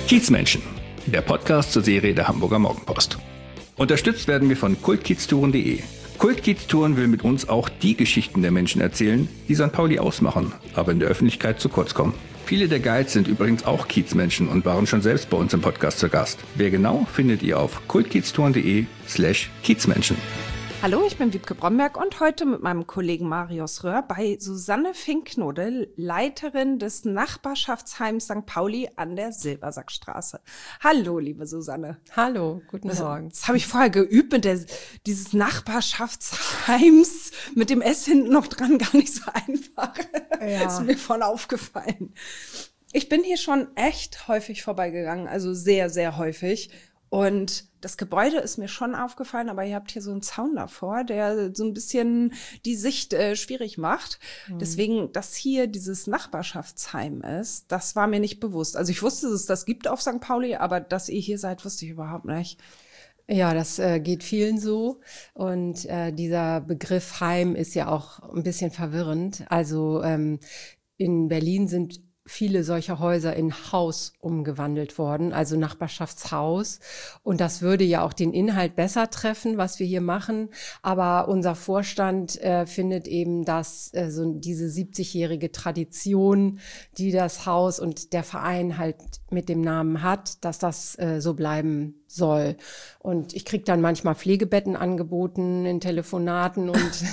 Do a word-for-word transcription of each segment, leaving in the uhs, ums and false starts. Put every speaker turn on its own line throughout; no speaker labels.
Kiezmenschen, der Podcast zur Serie der Hamburger Morgenpost. Unterstützt werden wir von kultkieztouren punkt de. Kultkieztouren will mit uns auch die Geschichten der Menschen erzählen, die Sankt Pauli ausmachen, aber in der Öffentlichkeit zu kurz kommen. Viele der Guides sind übrigens auch Kiezmenschen und waren schon selbst bei uns im Podcast zu Gast. Wer genau, findet ihr auf kultkieztouren punkt de slash Kiezmenschen.
Hallo, ich bin Wiebke Bromberg und heute mit meinem Kollegen Marius Röhr bei Susanne Finknodel, Leiterin des Nachbarschaftsheims Sankt Pauli an der Silbersackstraße. Hallo, liebe Susanne.
Hallo, guten
das,
Morgen.
Das habe ich vorher geübt mit der, dieses Nachbarschaftsheims mit dem S hinten noch dran, gar nicht so einfach. Ja. Ist mir voll aufgefallen. Ich bin hier schon echt häufig vorbeigegangen, also sehr, sehr häufig. Und das Gebäude ist mir schon aufgefallen, aber ihr habt hier so einen Zaun davor, der so ein bisschen die Sicht äh, schwierig macht. Mhm. Deswegen, dass hier dieses Nachbarschaftsheim ist, das war mir nicht bewusst. Also ich wusste, dass es das gibt auf Sankt Pauli, aber dass ihr hier seid, wusste ich überhaupt nicht.
Ja, das äh, geht vielen so. Und äh, dieser Begriff Heim ist ja auch ein bisschen verwirrend. Also ähm, in Berlin sind viele solcher Häuser in Haus umgewandelt worden, also Nachbarschaftshaus. Und das würde ja auch den Inhalt besser treffen, was wir hier machen. Aber unser Vorstand äh, findet eben, dass äh, so diese siebzigjährige Tradition, die das Haus und der Verein halt mit dem Namen hat, dass das äh, so bleiben soll. Und ich kriege dann manchmal Pflegebetten angeboten in Telefonaten und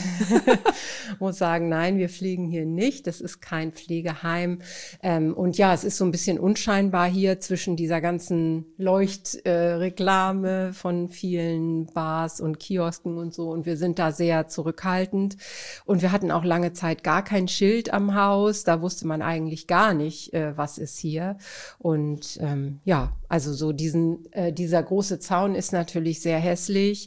muss sagen, nein, wir pflegen hier nicht. Das ist kein Pflegeheim. Ähm, und ja, es ist so ein bisschen unscheinbar hier zwischen dieser ganzen Leuchtreklame äh, von vielen Bars und Kiosken und so. Und wir sind da sehr zurückhaltend. Und wir hatten auch lange Zeit gar kein Schild am Haus. Da wusste man eigentlich gar nicht, äh, was ist hier. Und ähm, ja, also so diesen äh, dieser große Zaun ist natürlich sehr hässlich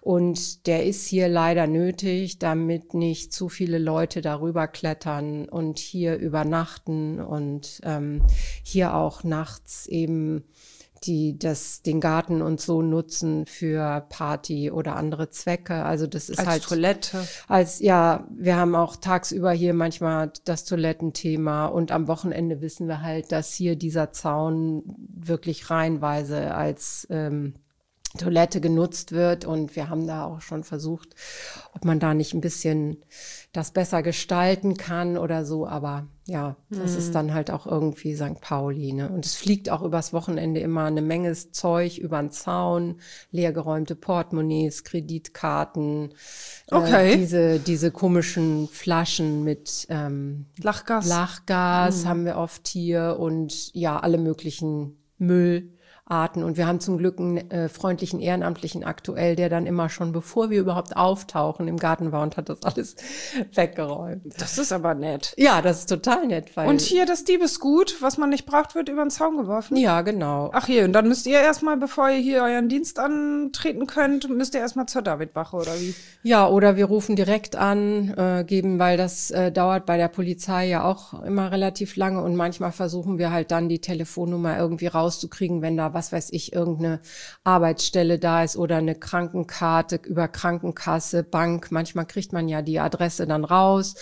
und der ist hier leider nötig, damit nicht zu viele Leute darüber klettern und hier übernachten und ähm, hier auch nachts eben die das den Garten und so nutzen für Party oder andere Zwecke. Also das ist
als
halt
Toilette.
Als ja, wir haben auch tagsüber hier manchmal das Toilettenthema und am Wochenende wissen wir halt, dass hier dieser Zaun wirklich reihenweise als ähm, Toilette genutzt wird und wir haben da auch schon versucht, ob man da nicht ein bisschen das besser gestalten kann oder so, aber ja, das mhm. ist dann halt auch irgendwie Sankt Pauli, ne? Und es fliegt auch übers Wochenende immer eine Menge Zeug über den Zaun, leergeräumte Portemonnaies, Kreditkarten,
okay.
äh, diese diese komischen Flaschen mit ähm,
Lachgas,
Lachgas
mhm.
haben wir oft hier und ja, alle möglichen Müll. Arten. Und wir haben zum Glück einen äh, freundlichen Ehrenamtlichen aktuell, der dann immer schon, bevor wir überhaupt auftauchen, im Garten war und hat das alles weggeräumt.
Das ist aber nett.
Ja, das ist total nett. Weil
und hier das Diebesgut, was man nicht braucht, wird über den Zaun geworfen?
Ja, genau.
Ach hier, und dann müsst ihr erstmal, bevor ihr hier euren Dienst antreten könnt, müsst ihr erstmal zur Davidwache, oder wie?
Ja, oder wir rufen direkt an, äh, geben, weil das äh, dauert bei der Polizei ja auch immer relativ lange und manchmal versuchen wir halt dann die Telefonnummer irgendwie rauszukriegen, wenn da was weiß ich, irgendeine Arbeitsstelle da ist oder eine Krankenkarte über Krankenkasse, Bank. Manchmal kriegt man ja die Adresse dann raus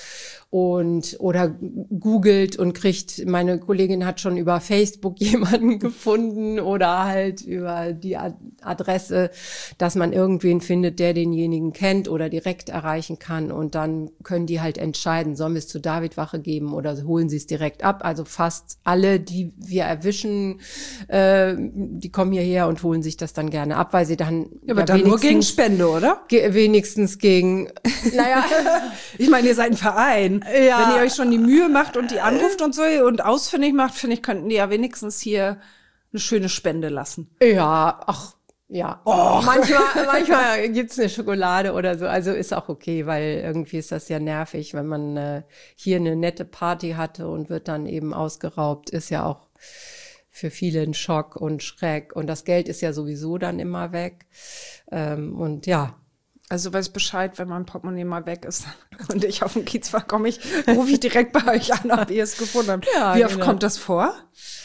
und oder googelt und kriegt, meine Kollegin hat schon über Facebook jemanden gefunden oder halt über die Adresse, dass man irgendwen findet, der denjenigen kennt oder direkt erreichen kann und dann können die halt entscheiden, sollen wir es zur Davidwache geben oder holen sie es direkt ab. Also fast alle, die wir erwischen, äh, die kommen hierher und holen sich das dann gerne ab, weil sie dann
ja, aber ja, dann nur gegen Spende, oder?
Ge- wenigstens gegen, naja.
Ich meine, ihr seid ein Verein. Ja. Wenn ihr euch schon die Mühe macht und die anruft und so und ausfindig macht, finde ich, könnten die ja wenigstens hier eine schöne Spende lassen.
Ja, ach, ja. Oh. Manchmal, manchmal gibt's eine Schokolade oder so, also ist auch okay, weil irgendwie ist das ja nervig, wenn man äh, hier eine nette Party hatte und wird dann eben ausgeraubt, ist ja auch für viele ein Schock und Schreck. Und das Geld ist ja sowieso dann immer weg. Ähm, und ja.
Also weiß Bescheid, wenn mein Portemonnaie mal weg ist und ich auf den Kiez war, komme ich, rufe ich direkt bei euch an, ob ihr es gefunden habt. Ja, wie oft genau. kommt das vor?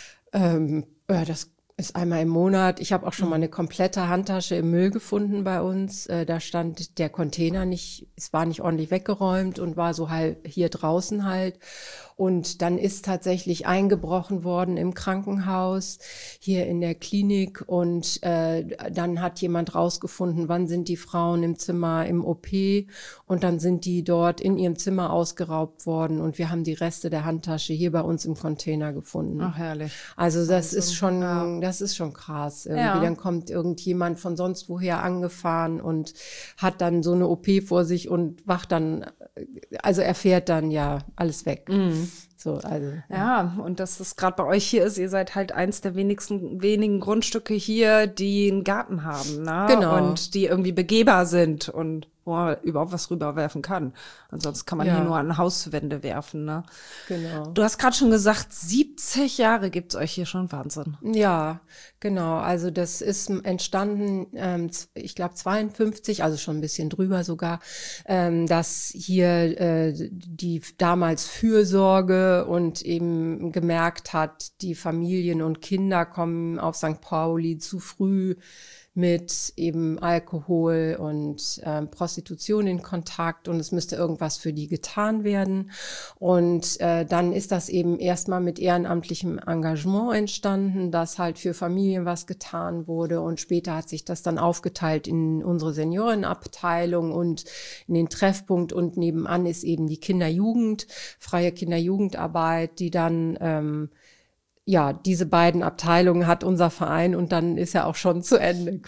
Ähm, ja, das ist einmal im Monat. Ich habe auch schon mal eine komplette Handtasche im Müll gefunden bei uns. Äh, da stand der Container nicht, es war nicht ordentlich weggeräumt und war so halt hier draußen halt. Und dann ist tatsächlich eingebrochen worden im Krankenhaus, hier in der Klinik. Und äh, dann hat jemand rausgefunden, wann sind die Frauen im Zimmer im O P. Und dann sind die dort in ihrem Zimmer ausgeraubt worden. Und wir haben die Reste der Handtasche hier bei uns im Container gefunden.
Ach, herrlich.
Also das
Also,
ist schon,
ja.
das ist schon krass. Irgendwie.
Ja.
Dann kommt irgendjemand von sonst woher angefahren und hat dann so eine O P vor sich und wacht dann, also erfährt dann ja alles weg.
Mhm.
So, also,
ja. ja, und dass das gerade bei euch hier ist, ihr seid halt eins der wenigsten, wenigen Grundstücke hier, die einen Garten haben, ne?
Genau.
Und die irgendwie begehbar sind und wo man überhaupt was rüberwerfen kann. Ansonsten kann man
Ja.
hier nur an Hauswände werfen, ne?
Genau.
Du hast gerade schon gesagt, siebzig Jahre gibt's euch hier schon. Wahnsinn.
Ja, genau. Also das ist entstanden, ähm, ich glaube zweiundfünfzig, also schon ein bisschen drüber sogar, ähm, dass hier äh, die damals Fürsorge und eben gemerkt hat, die Familien und Kinder kommen auf Sankt Pauli zu früh mit eben Alkohol und ähm, Prostitution in Kontakt und es müsste irgendwas für die getan werden. Und äh, dann ist das eben erstmal mit ehrenamtlichem Engagement entstanden, dass halt für Familien was getan wurde und später hat sich das dann aufgeteilt in unsere Seniorenabteilung und in den Treffpunkt und nebenan ist eben die Kinderjugend, freie Kinderjugendarbeit, die dann ähm, ja, diese beiden Abteilungen hat unser Verein und dann ist er auch schon zu Ende.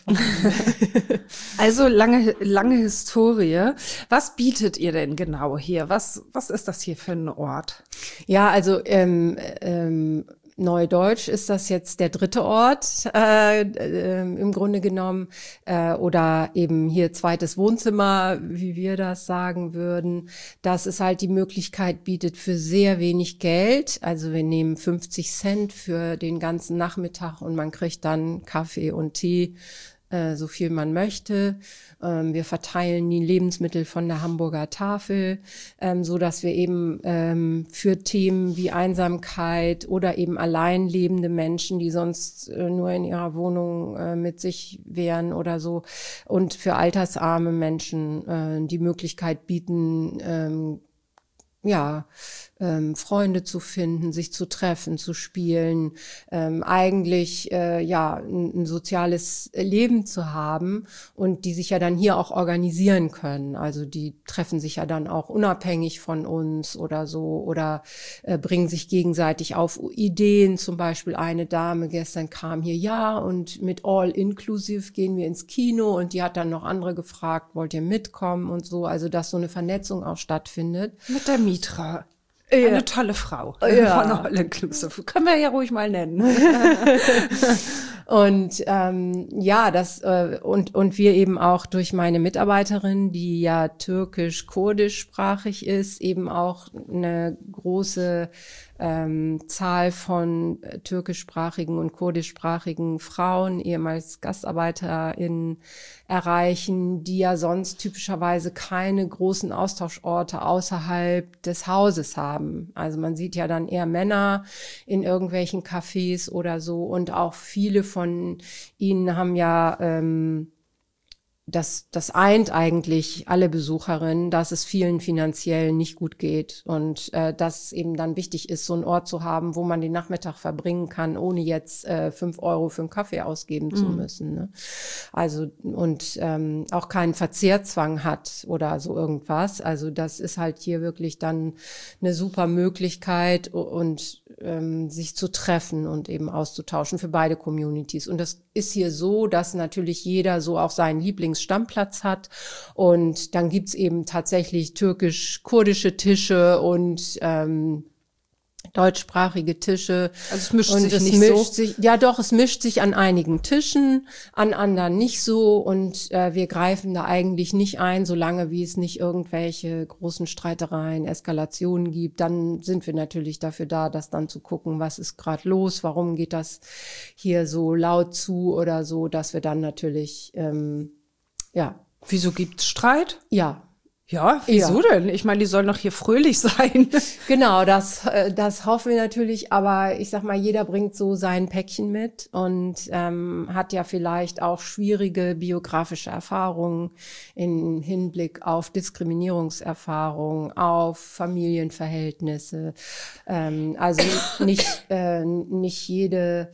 Also lange, lange Historie. Was bietet ihr denn genau hier? Was, was ist das hier für ein Ort?
Ja, also ähm, ähm, Neudeutsch ist das jetzt der dritte Ort äh, äh, im Grunde genommen äh, oder eben hier zweites Wohnzimmer, wie wir das sagen würden, dass es halt die Möglichkeit bietet für sehr wenig Geld. Also wir nehmen fünfzig Cent für den ganzen Nachmittag und man kriegt dann Kaffee und Tee, äh, so viel man möchte. Ähm, wir verteilen die Lebensmittel von der Hamburger Tafel, ähm, so dass wir eben ähm, für Themen wie Einsamkeit oder eben allein lebende Menschen, die sonst äh, nur in ihrer Wohnung äh, mit sich wären oder so, und für altersarme Menschen äh, die Möglichkeit bieten, ähm, ja, ähm, Freunde zu finden, sich zu treffen, zu spielen, ähm, eigentlich äh, ja ein, ein soziales Leben zu haben und die sich ja dann hier auch organisieren können. Also die treffen sich ja dann auch unabhängig von uns oder so oder äh, bringen sich gegenseitig auf Ideen. Zum Beispiel eine Dame gestern kam hier, ja, und mit All Inclusive gehen wir ins Kino und die hat dann noch andere gefragt, wollt ihr mitkommen und so. Also dass so eine Vernetzung auch stattfindet.
Mit der Mitra. Eine ja. tolle Frau
ja.
von All Inclusive. Können wir ja ruhig mal nennen.
Und ähm, ja, das äh, und und wir eben auch durch meine Mitarbeiterin, die ja türkisch-kurdischsprachig ist, eben auch eine große ähm, Zahl von äh, türkischsprachigen und kurdischsprachigen Frauen, ehemals GastarbeiterInnen, erreichen, die ja sonst typischerweise keine großen Austauschorte außerhalb des Hauses haben. Also man sieht ja dann eher Männer in irgendwelchen Cafés oder so und auch viele von ihnen haben ja ähm, Das, das eint eigentlich alle Besucherinnen, dass es vielen finanziell nicht gut geht und äh, dass es eben dann wichtig ist, so einen Ort zu haben, wo man den Nachmittag verbringen kann, ohne jetzt äh, fünf Euro für einen Kaffee ausgeben mm. zu müssen. Ne? Also und ähm, auch keinen Verzehrzwang hat oder so irgendwas. Also das ist halt hier wirklich dann eine super Möglichkeit und ähm, sich zu treffen und eben auszutauschen für beide Communities. Und das ist hier so, dass natürlich jeder so auch seinen Lieblings Stammplatz hat und dann gibt's eben tatsächlich türkisch-kurdische Tische und ähm, deutschsprachige Tische.
Also es mischt
und
sich
es
nicht
mischt
so?
Sich, ja doch, es mischt sich an einigen Tischen, an anderen nicht so und äh, wir greifen da eigentlich nicht ein, solange wie es nicht irgendwelche großen Streitereien, Eskalationen gibt. Dann sind wir natürlich dafür da, das dann zu gucken, was ist gerade los, warum geht das hier so laut zu oder so, dass wir dann natürlich ähm, ja.
Wieso gibt's Streit?
Ja.
Ja, wieso ja. denn? Ich meine, die sollen doch hier fröhlich sein.
Genau, das, das hoffen wir natürlich. Aber ich sag mal, jeder bringt so sein Päckchen mit und ähm, hat ja vielleicht auch schwierige biografische Erfahrungen im Hinblick auf Diskriminierungserfahrungen, auf Familienverhältnisse. Ähm, also nicht, äh, nicht jede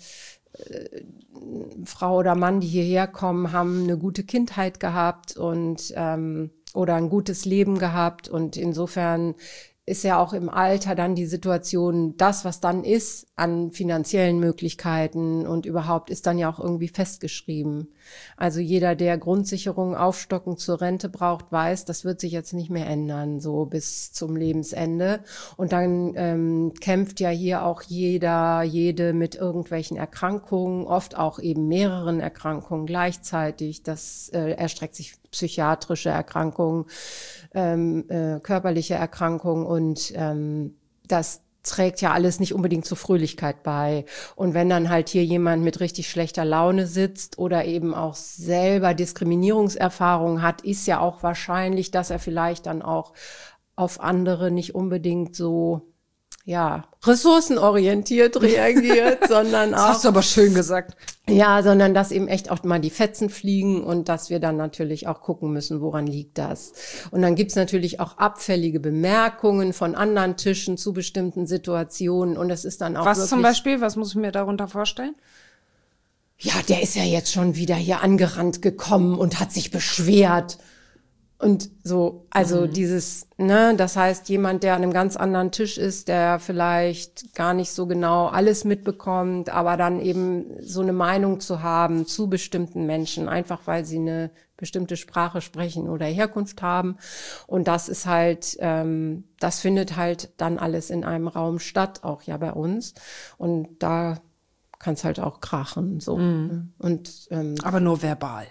Frau oder Mann, die hierher kommen, haben eine gute Kindheit gehabt und ähm, oder ein gutes Leben gehabt. Und insofern ist ja auch im Alter dann die Situation, das, was dann ist an finanziellen Möglichkeiten und überhaupt, ist dann ja auch irgendwie festgeschrieben. Also jeder, der Grundsicherung aufstocken zur Rente braucht, weiß, das wird sich jetzt nicht mehr ändern, so bis zum Lebensende. Und dann ähm, kämpft ja hier auch jeder, jede mit irgendwelchen Erkrankungen, oft auch eben mehreren Erkrankungen gleichzeitig. Das äh, erstreckt sich psychiatrische Erkrankungen, ähm, äh, körperliche Erkrankungen und ähm, das trägt ja alles nicht unbedingt zur Fröhlichkeit bei. Und wenn dann halt hier jemand mit richtig schlechter Laune sitzt oder eben auch selber Diskriminierungserfahrungen hat, ist ja auch wahrscheinlich, dass er vielleicht dann auch auf andere nicht unbedingt so, ja, ressourcenorientiert reagiert, sondern auch.
Das hast du aber schön gesagt.
Ja, sondern dass eben echt auch mal die Fetzen fliegen und dass wir dann natürlich auch gucken müssen, woran liegt das. Und dann gibt's natürlich auch abfällige Bemerkungen von anderen Tischen zu bestimmten Situationen und es ist dann auch
Was
wirklich,
zum Beispiel, was muss ich mir darunter vorstellen?
Ja, der ist ja jetzt schon wieder hier angerannt gekommen und hat sich beschwert. Und so, also mhm. dieses, ne, das heißt, jemand, der an einem ganz anderen Tisch ist, der vielleicht gar nicht so genau alles mitbekommt, aber dann eben so eine Meinung zu haben zu bestimmten Menschen, einfach weil sie eine bestimmte Sprache sprechen oder Herkunft haben. Und das ist halt, ähm, das findet halt dann alles in einem Raum statt, auch ja bei uns. Und da kann es halt auch krachen, so. Mhm. Und ähm,
aber nur verbal.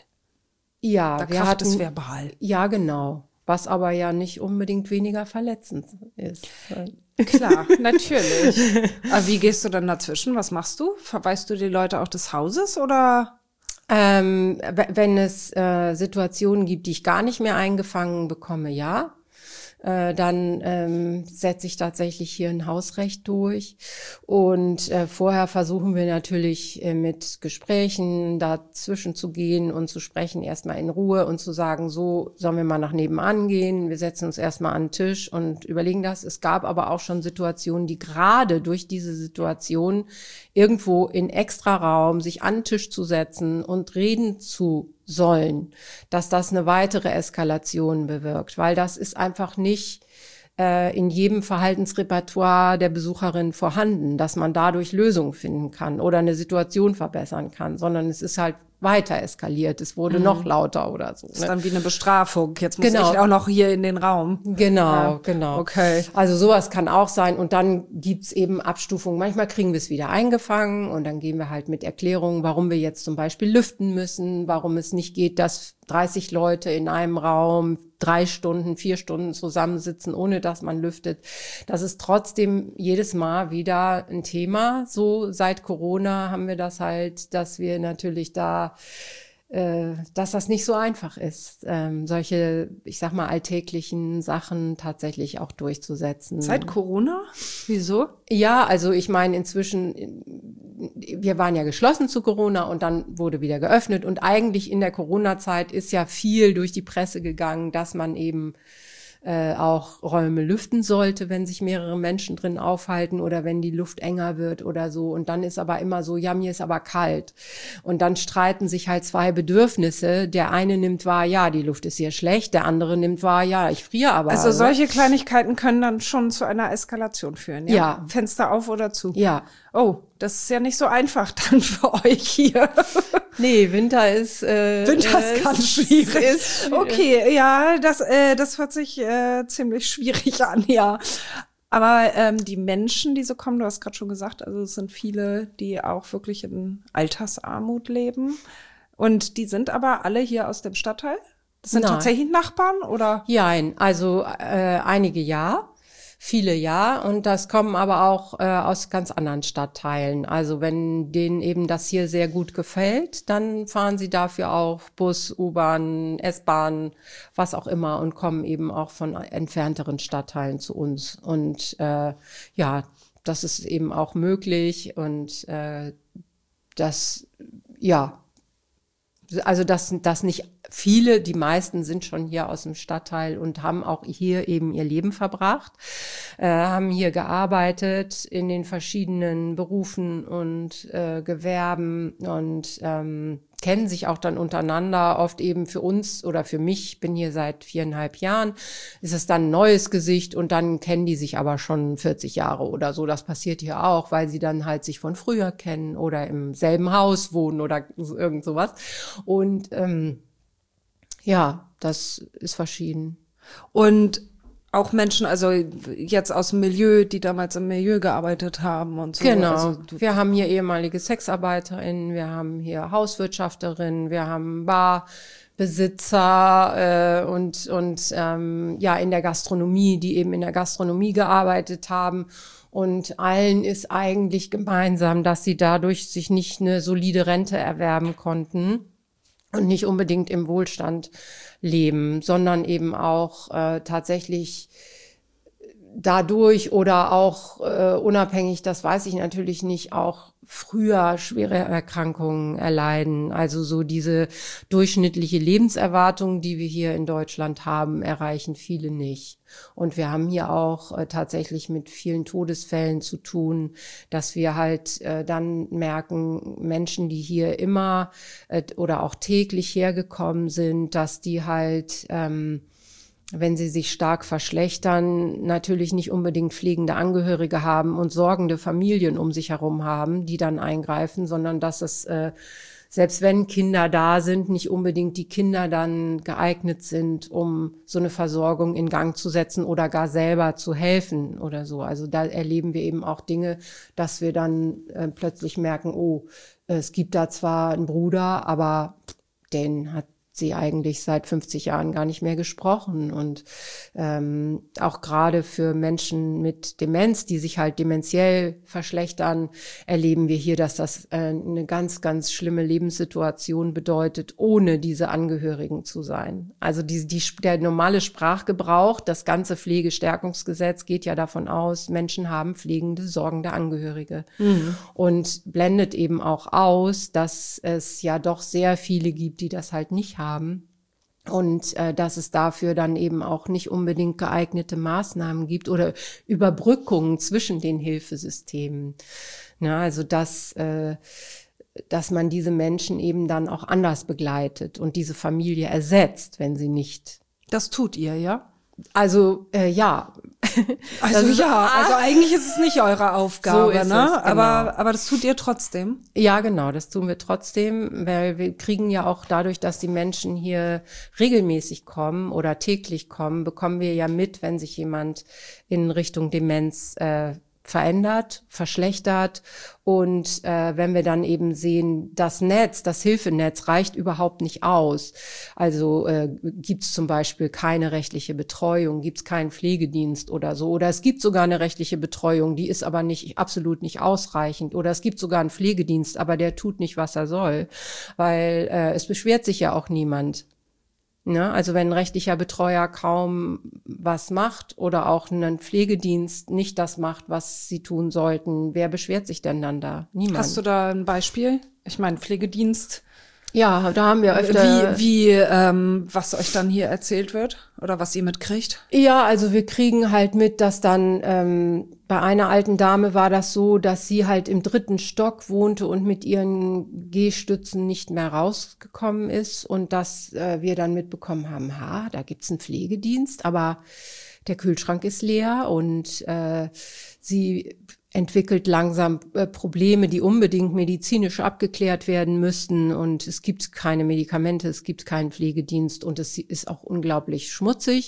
Ja,
da
wir hatten
es verbal.
Ja, genau. Was aber ja nicht unbedingt weniger verletzend ist.
Klar, natürlich. Aber wie gehst du dann dazwischen? Was machst du? Verweist du die Leute auch des Hauses oder?
Ähm, wenn es äh, Situationen gibt, die ich gar nicht mehr eingefangen bekomme, ja. Äh, dann ähm, setze ich tatsächlich hier ein Hausrecht durch. Und äh, vorher versuchen wir natürlich äh, mit Gesprächen dazwischen zu gehen und zu sprechen, erstmal in Ruhe und zu sagen, so sollen wir mal nach nebenan gehen. Wir setzen uns erstmal an den Tisch und überlegen das. Es gab aber auch schon Situationen, die gerade durch diese Situation irgendwo in Extraraum sich an den Tisch zu setzen und reden zu sollen, dass das eine weitere Eskalation bewirkt, weil das ist einfach nicht äh, in jedem Verhaltensrepertoire der Besucherin vorhanden, dass man dadurch Lösungen finden kann oder eine Situation verbessern kann, sondern es ist halt weiter eskaliert, es wurde mhm. noch lauter oder so. Ne?
Das ist dann wie eine Bestrafung, jetzt muss
genau.
ich auch noch hier in den Raum.
Genau, ja. genau.
Okay.
Also sowas kann auch sein und dann gibt's eben Abstufungen. Manchmal kriegen wir es wieder eingefangen und dann gehen wir halt mit Erklärungen, warum wir jetzt zum Beispiel lüften müssen, warum es nicht geht, dass dreißig Leute in einem Raum drei Stunden, vier Stunden zusammensitzen, ohne dass man lüftet. Das ist trotzdem jedes Mal wieder ein Thema. So seit Corona haben wir das halt, dass wir natürlich da, äh, dass das nicht so einfach ist, ähm, solche, ich sag mal, alltäglichen Sachen tatsächlich auch durchzusetzen.
Seit Corona? Wieso?
Ja, also ich meine, inzwischen, wir waren ja geschlossen zu Corona und dann wurde wieder geöffnet und eigentlich in der Corona-Zeit ist ja viel durch die Presse gegangen, dass man eben äh, auch Räume lüften sollte, wenn sich mehrere Menschen drin aufhalten oder wenn die Luft enger wird oder so. Und dann ist aber immer so, ja, mir ist aber kalt. Und dann streiten sich halt zwei Bedürfnisse. Der eine nimmt wahr, ja, die Luft ist hier schlecht. Der andere nimmt wahr, ja, ich friere aber.
Also solche Kleinigkeiten können dann schon zu einer Eskalation führen, ja?
Ja.
Fenster auf oder zu?
Ja.
Oh, das ist ja nicht so einfach dann für euch hier.
Nee, Winter ist äh,
Winter ist ganz
ist,
schwierig.
Ist,
okay, ja, das äh, das hört sich äh, ziemlich schwierig an, ja. Aber ähm, die Menschen, die so kommen, du hast gerade schon gesagt, also es sind viele, die auch wirklich in Altersarmut leben. Und die sind aber alle hier aus dem Stadtteil? Das sind
Nein.
tatsächlich Nachbarn, oder?
Jein, also äh, einige ja. Viele ja, und das kommen aber auch äh, aus ganz anderen Stadtteilen. Also wenn denen eben das hier sehr gut gefällt, dann fahren sie dafür auch Bus, U-Bahn, S-Bahn, was auch immer und kommen eben auch von entfernteren Stadtteilen zu uns. Und äh, ja, das ist eben auch möglich und äh, das, ja, also dass das nicht viele, die meisten sind schon hier aus dem Stadtteil und haben auch hier eben ihr Leben verbracht, äh, haben hier gearbeitet in den verschiedenen Berufen und äh, Gewerben und ähm, kennen sich auch dann untereinander, oft eben für uns oder für mich, ich bin hier seit viereinhalb Jahren, ist es dann ein neues Gesicht und dann kennen die sich aber schon vierzig Jahre oder so. Das passiert hier auch, weil sie dann halt sich von früher kennen oder im selben Haus wohnen oder irgend sowas. Und ähm, ja, das ist verschieden.
Und auch Menschen, also jetzt aus dem Milieu, die damals im Milieu gearbeitet haben und so.
Genau.
Also
wir haben hier ehemalige SexarbeiterInnen, wir haben hier Hauswirtschafterinnen, wir haben Barbesitzer äh, und und ähm, ja in der Gastronomie, die eben in der Gastronomie gearbeitet haben. Und allen ist eigentlich gemeinsam, dass sie dadurch sich nicht eine solide Rente erwerben konnten und nicht unbedingt im Wohlstand leben, sondern eben auch äh, tatsächlich dadurch oder auch äh, unabhängig, das weiß ich natürlich nicht, auch früher schwere Erkrankungen erleiden. Also so diese durchschnittliche Lebenserwartung, die wir hier in Deutschland haben, erreichen viele nicht. Und wir haben hier auch äh, tatsächlich mit vielen Todesfällen zu tun, dass wir halt äh, dann merken, Menschen, die hier immer äh, oder auch täglich hergekommen sind, dass die halt ähm, wenn sie sich stark verschlechtern, natürlich nicht unbedingt pflegende Angehörige haben und sorgende Familien um sich herum haben, die dann eingreifen, sondern dass es, äh, selbst wenn Kinder da sind, nicht unbedingt die Kinder dann geeignet sind, um so eine Versorgung in Gang zu setzen oder gar selber zu helfen oder so. Also da erleben wir eben auch Dinge, dass wir dann äh, plötzlich merken, oh, es gibt da zwar einen Bruder, aber den hat sie eigentlich seit fünfzig Jahren gar nicht mehr gesprochen. Und ähm, auch gerade für Menschen mit Demenz, die sich halt dementiell verschlechtern, erleben wir hier, dass das äh, eine ganz, ganz schlimme Lebenssituation bedeutet, ohne diese Angehörigen zu sein. Also die, die, der normale Sprachgebrauch, das ganze Pflegestärkungsgesetz geht ja davon aus, Menschen haben pflegende, sorgende Angehörige. Mhm. Und blendet eben auch aus, dass es ja doch sehr viele gibt, die das halt nicht haben. haben und äh, dass es dafür dann eben auch nicht unbedingt geeignete Maßnahmen gibt oder Überbrückungen zwischen den Hilfesystemen. Na, also dass, äh, dass man diese Menschen eben dann auch anders begleitet und diese Familie ersetzt, wenn sie nicht.
Das tut ihr, ja?
Also äh, ja.
Also
ist,
ja,
ah,
also eigentlich ist es nicht eure Aufgabe,
so ist
ne?
Es, genau.
Aber aber das tut ihr trotzdem.
Ja, genau, das tun wir trotzdem, weil wir kriegen ja auch dadurch, dass die Menschen hier regelmäßig kommen oder täglich kommen, bekommen wir ja mit, wenn sich jemand in Richtung Demenz äh, verändert, verschlechtert. Und äh, wenn wir dann eben sehen, das Netz, das Hilfenetz reicht überhaupt nicht aus. Also äh, gibt es zum Beispiel keine rechtliche Betreuung, gibt es keinen Pflegedienst oder so. Oder es gibt sogar eine rechtliche Betreuung, die ist aber nicht absolut nicht ausreichend. Oder es gibt sogar einen Pflegedienst, aber der tut nicht, was er soll. Weil äh, es beschwert sich ja auch niemand. Ne? Also wenn ein rechtlicher Betreuer kaum was macht oder auch ein Pflegedienst nicht das macht, was sie tun sollten, wer beschwert sich denn dann da? Niemand.
Hast du da ein Beispiel? Ich meine, Pflegedienst.
Ja, da haben wir öfter.
Wie, wie ähm, was euch dann hier erzählt wird oder was ihr mitkriegt?
Ja, also wir kriegen halt mit, dass dann ähm, bei einer alten Dame war das so, dass sie halt im dritten Stock wohnte und mit ihren Gehstützen nicht mehr rausgekommen ist und dass äh, wir dann mitbekommen haben, ha, da gibt's einen Pflegedienst, aber der Kühlschrank ist leer und äh, sie entwickelt langsam äh, Probleme, die unbedingt medizinisch abgeklärt werden müssten, und es gibt keine Medikamente, es gibt keinen Pflegedienst und es ist auch unglaublich schmutzig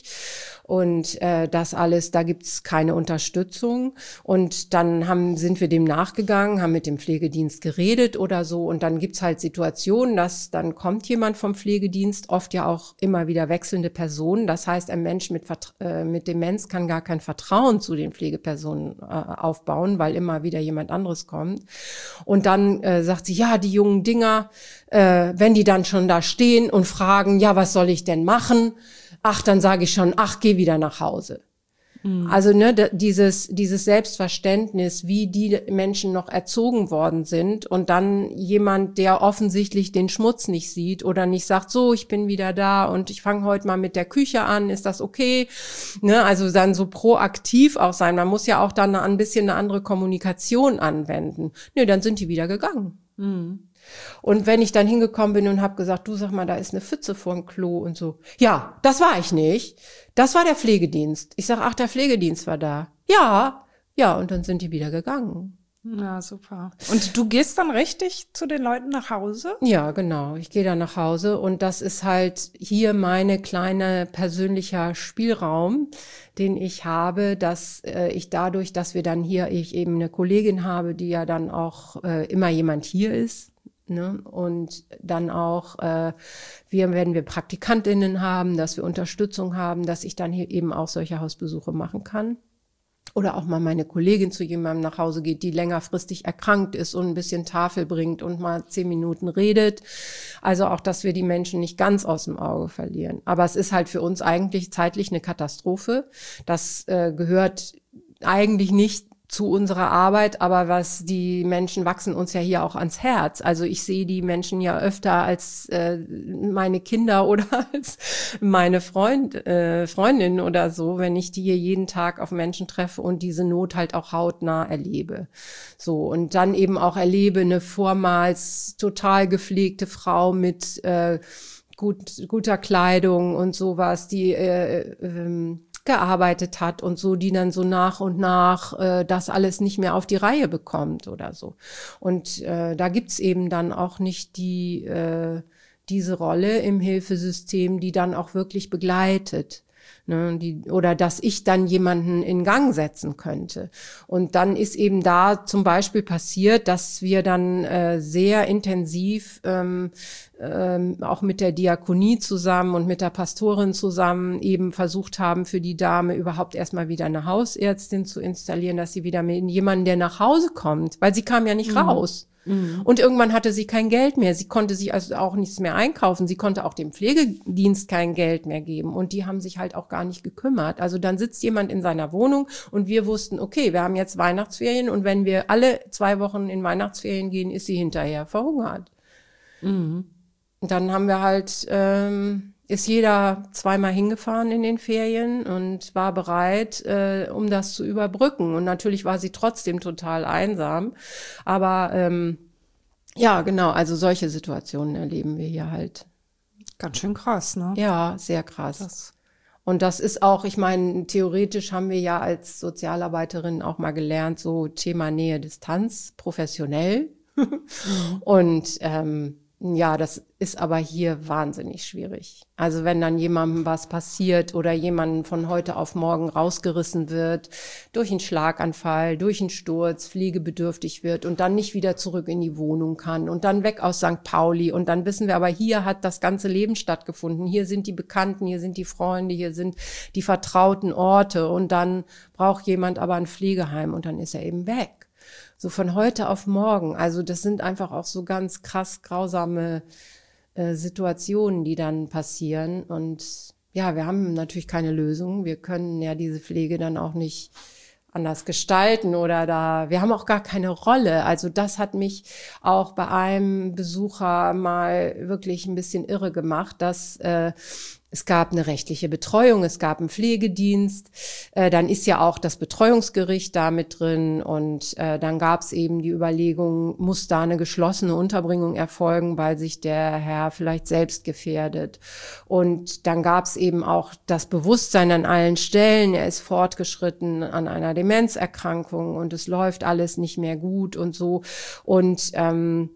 und äh, das alles, da gibt es keine Unterstützung, und dann haben sind wir dem nachgegangen, haben mit dem Pflegedienst geredet oder so, und dann gibt's halt Situationen, dass dann kommt jemand vom Pflegedienst, oft ja auch immer wieder wechselnde Personen, das heißt, ein Mensch mit, äh, mit Demenz kann gar kein Vertrauen zu den Pflegepersonen äh, aufbauen, weil immer wieder jemand anderes kommt. Und dann äh, sagt sie, ja, die jungen Dinger, äh, wenn die dann schon da stehen und fragen, ja, was soll ich denn machen? Ach, dann sage ich schon, ach, geh wieder nach Hause. Mhm. Also ne, d- dieses dieses Selbstverständnis, wie die Menschen noch erzogen worden sind, und dann jemand, der offensichtlich den Schmutz nicht sieht oder nicht sagt, so, ich bin wieder da und ich fange heute mal mit der Küche an, ist das okay? Ne, also dann so proaktiv auch sein. Man muss ja auch dann ein bisschen eine andere Kommunikation anwenden. Ne, dann sind die wieder gegangen. Mhm. Und wenn ich dann hingekommen bin und habe gesagt, du, sag mal, da ist eine Pfütze vorm Klo und so. Ja, das war ich nicht. Das war der Pflegedienst. Ich sag, ach, der Pflegedienst war da. Ja, ja, und dann sind die wieder gegangen.
Ja, super. Und du gehst dann richtig zu den Leuten nach Hause?
Ja, genau. Ich gehe dann nach Hause, und das ist halt hier meine kleine persönlicher Spielraum, den ich habe, dass äh, ich dadurch, dass wir dann hier, ich eben eine Kollegin habe, die ja dann auch äh, immer jemand hier ist, ne? Und dann auch, äh, wir werden wir PraktikantInnen haben, dass wir Unterstützung haben, dass ich dann hier eben auch solche Hausbesuche machen kann. Oder auch mal meine Kollegin zu jemandem nach Hause geht, die längerfristig erkrankt ist und ein bisschen Tafel bringt und mal zehn Minuten redet. Also auch, dass wir die Menschen nicht ganz aus dem Auge verlieren. Aber es ist halt für uns eigentlich zeitlich eine Katastrophe. Das äh, gehört eigentlich nicht zu unserer Arbeit, aber was die Menschen wachsen uns ja hier auch ans Herz. Also ich sehe die Menschen ja öfter als äh, meine Kinder oder als meine Freund, äh, Freundin oder so, wenn ich die hier jeden Tag auf Menschen treffe und diese Not halt auch hautnah erlebe. So, und dann eben auch erlebe eine vormals total gepflegte Frau mit äh, gut, guter Kleidung und sowas, die äh, ähm, gearbeitet hat und so, die dann so nach und nach äh, das alles nicht mehr auf die Reihe bekommt oder so. Und äh, da gibt's eben dann auch nicht die äh, diese Rolle im Hilfesystem, die dann auch wirklich begleitet. Ne, die, oder dass ich dann jemanden in Gang setzen könnte. Und dann ist eben da zum Beispiel passiert, dass wir dann äh, sehr intensiv ähm, ähm, auch mit der Diakonie zusammen und mit der Pastorin zusammen eben versucht haben, für die Dame überhaupt erstmal wieder eine Hausärztin zu installieren, dass sie wieder mit jemandem, der nach Hause kommt, weil sie kam ja nicht mhm. raus. Und irgendwann hatte sie kein Geld mehr. Sie konnte sich also auch nichts mehr einkaufen. Sie konnte auch dem Pflegedienst kein Geld mehr geben. Und die haben sich halt auch gar nicht gekümmert. Also dann sitzt jemand in seiner Wohnung und wir wussten, okay, wir haben jetzt Weihnachtsferien und wenn wir alle zwei Wochen in Weihnachtsferien gehen, ist sie hinterher verhungert. Mhm. Und dann haben wir halt, ähm, ist jeder zweimal hingefahren in den Ferien und war bereit, äh, um das zu überbrücken. Und natürlich war sie trotzdem total einsam. Aber ähm, ja, genau, also solche Situationen erleben wir hier halt.
Ganz schön krass, ne?
Ja, sehr krass. Das. Und das ist auch, ich meine, theoretisch haben wir ja als Sozialarbeiterin auch mal gelernt, so Thema Nähe, Distanz, professionell. Mhm. Und ähm, ja, das ist aber hier wahnsinnig schwierig. Also wenn dann jemandem was passiert oder jemand von heute auf morgen rausgerissen wird, durch einen Schlaganfall, durch einen Sturz, pflegebedürftig wird und dann nicht wieder zurück in die Wohnung kann und dann weg aus Sankt Pauli und dann wissen wir aber, hier hat das ganze Leben stattgefunden, hier sind die Bekannten, hier sind die Freunde, hier sind die vertrauten Orte und dann braucht jemand aber ein Pflegeheim und dann ist er eben weg. So von heute auf morgen. Also das sind einfach auch so ganz krass grausame äh, Situationen, die dann passieren. Und ja, wir haben natürlich keine Lösung. Wir können ja diese Pflege dann auch nicht anders gestalten oder da, wir haben auch gar keine Rolle. Also das hat mich auch bei einem Besucher mal wirklich ein bisschen irre gemacht, dass äh, Es gab eine rechtliche Betreuung, es gab einen Pflegedienst, äh, dann ist ja auch das Betreuungsgericht da mit drin und äh, dann gab es eben die Überlegung, muss da eine geschlossene Unterbringung erfolgen, weil sich der Herr vielleicht selbst gefährdet. Und dann gab es eben auch das Bewusstsein an allen Stellen, er ist fortgeschritten an einer Demenzerkrankung und es läuft alles nicht mehr gut und so. Und ähm,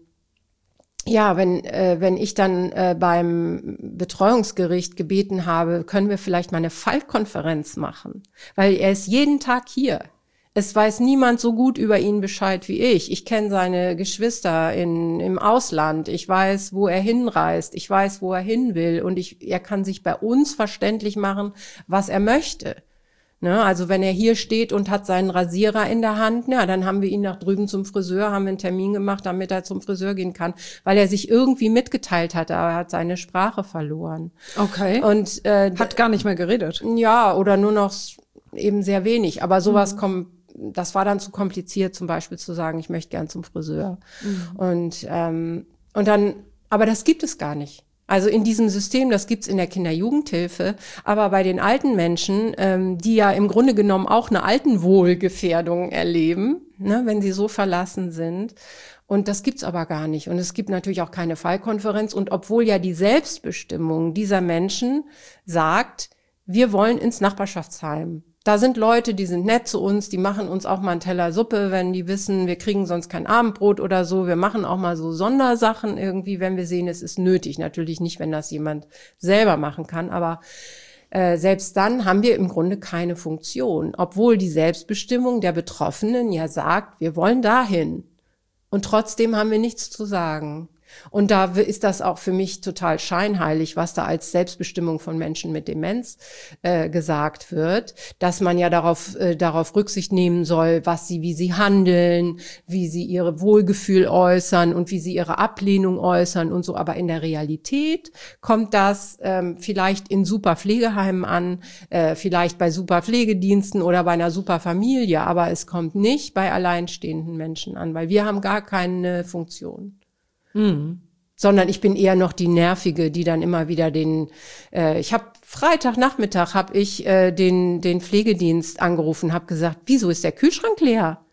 ja, wenn äh, wenn ich dann äh, beim Betreuungsgericht gebeten habe, können wir vielleicht mal eine Fallkonferenz machen, weil er ist jeden Tag hier. Es weiß niemand so gut über ihn Bescheid wie ich. Ich kenne seine Geschwister in im Ausland. Ich weiß, wo er hinreist. Ich weiß, wo er hin will. Und ich, er kann sich bei uns verständlich machen, was er möchte. Ne, also wenn er hier steht und hat seinen Rasierer in der Hand, ja, dann haben wir ihn nach drüben zum Friseur, haben wir einen Termin gemacht, damit er zum Friseur gehen kann, weil er sich irgendwie mitgeteilt hat, aber er hat seine Sprache verloren.
Okay.
Und äh,
hat gar nicht mehr geredet.
Ja, oder nur noch eben sehr wenig. Aber sowas mhm. kommt, das war dann zu kompliziert, zum Beispiel zu sagen, ich möchte gern zum Friseur. Mhm. Und ähm, und dann, aber das gibt es gar nicht. Also in diesem System, das gibt's in der Kinder-Jugendhilfe, aber bei den alten Menschen, ähm, die ja im Grunde genommen auch eine Altenwohlgefährdung erleben, ne, wenn sie so verlassen sind. Und das gibt's aber gar nicht. Und es gibt natürlich auch keine Fallkonferenz. Und obwohl ja die Selbstbestimmung dieser Menschen sagt, wir wollen ins Nachbarschaftsheim. Da sind Leute, die sind nett zu uns, die machen uns auch mal einen Teller Suppe, wenn die wissen, wir kriegen sonst kein Abendbrot oder so. Wir machen auch mal so Sondersachen irgendwie, wenn wir sehen, es ist nötig. Natürlich nicht, wenn das jemand selber machen kann, aber äh, selbst dann haben wir im Grunde keine Funktion, obwohl die Selbstbestimmung der Betroffenen ja sagt, wir wollen dahin. Und trotzdem haben wir nichts zu sagen. Und da ist das auch für mich total scheinheilig, was da als Selbstbestimmung von Menschen mit Demenz äh, gesagt wird, dass man ja darauf äh, darauf Rücksicht nehmen soll, was sie, wie sie handeln, wie sie ihre Wohlgefühl äußern und wie sie ihre Ablehnung äußern und so. Aber in der Realität kommt das ähm, vielleicht in super Pflegeheimen an, äh, vielleicht bei super Pflegediensten oder bei einer super Familie, aber es kommt nicht bei alleinstehenden Menschen an, weil wir haben gar keine Funktion. Mhm. Sondern ich bin eher noch die Nervige, die dann immer wieder den, äh, ich habe Freitagnachmittag habe ich äh, den den Pflegedienst angerufen, habe gesagt, wieso ist der Kühlschrank leer?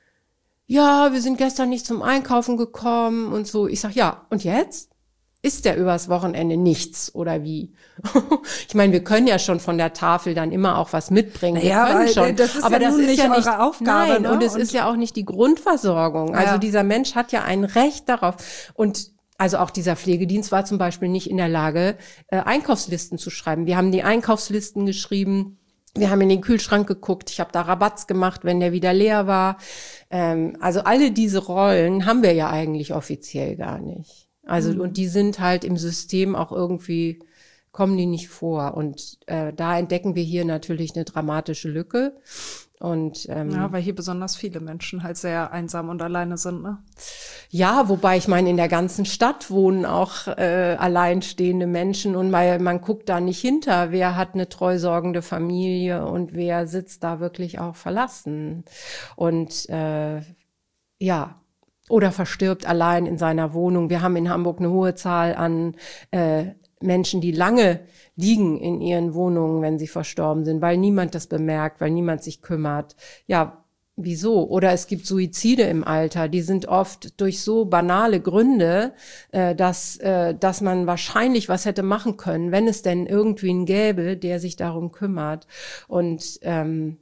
Ja, wir sind gestern nicht zum Einkaufen gekommen und so. Ich sag, ja, und jetzt? Ist der übers Wochenende nichts oder wie? Ich meine, wir können ja schon von der Tafel dann immer auch was mitbringen.
Ja,
wir können schon.
Das ist
aber
ja
das
nun
ist
nicht
ja nicht
eure Aufgabe.
Nein,
ne?
und es
und
ist ja auch nicht die Grundversorgung. Also
ja.
dieser Mensch hat ja ein Recht darauf. Und also auch dieser Pflegedienst war zum Beispiel nicht in der Lage, äh, Einkaufslisten zu schreiben. Wir haben die Einkaufslisten geschrieben. Wir haben in den Kühlschrank geguckt. Ich habe da Rabatz gemacht, wenn der wieder leer war. Ähm, also alle diese Rollen haben wir ja eigentlich offiziell gar nicht. Also mhm. und die sind halt im System auch irgendwie, kommen die nicht vor. Und äh, da entdecken wir hier natürlich eine dramatische Lücke. Und ähm,
ja, weil hier besonders viele Menschen halt sehr einsam und alleine sind, ne?
Ja, wobei ich meine, in der ganzen Stadt wohnen auch äh, alleinstehende Menschen und man, man guckt da nicht hinter, wer hat eine treusorgende Familie und wer sitzt da wirklich auch verlassen. Und äh, ja, oder verstirbt allein in seiner Wohnung. Wir haben in Hamburg eine hohe Zahl an äh, Menschen, die lange liegen in ihren Wohnungen, wenn sie verstorben sind, weil niemand das bemerkt, weil niemand sich kümmert. Ja, wieso? Oder es gibt Suizide im Alter, die sind oft durch so banale Gründe, äh, dass äh, dass man wahrscheinlich was hätte machen können, wenn es denn irgendwie einen gäbe, der sich darum kümmert. Und ähm,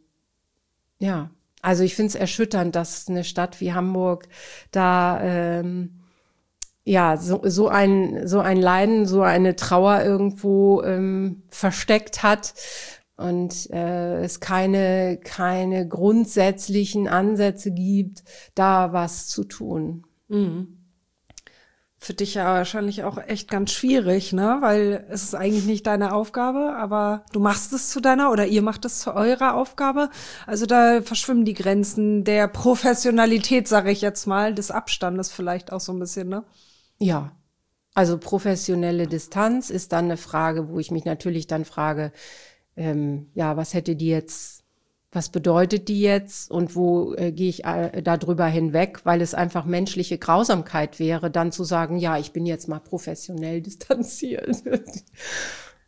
ja, also ich finde es erschütternd, dass eine Stadt wie Hamburg da ähm, ja so so ein so ein Leiden, so eine Trauer irgendwo ähm, versteckt hat und äh, es keine keine grundsätzlichen Ansätze gibt, da was zu tun.
Mhm. Für dich ja wahrscheinlich auch echt ganz schwierig, ne? Weil es ist eigentlich nicht deine Aufgabe, aber du machst es zu deiner oder ihr macht es zu eurer Aufgabe. Also da verschwimmen die Grenzen der Professionalität, sage ich jetzt mal, des Abstandes vielleicht auch so ein bisschen, ne?
Ja, also professionelle Distanz ist dann eine Frage, wo ich mich natürlich dann frage, ähm, ja, was hätte die jetzt Was bedeutet die jetzt und wo äh, gehe ich äh, darüber hinweg, weil es einfach menschliche Grausamkeit wäre, dann zu sagen, ja, ich bin jetzt mal professionell distanziert.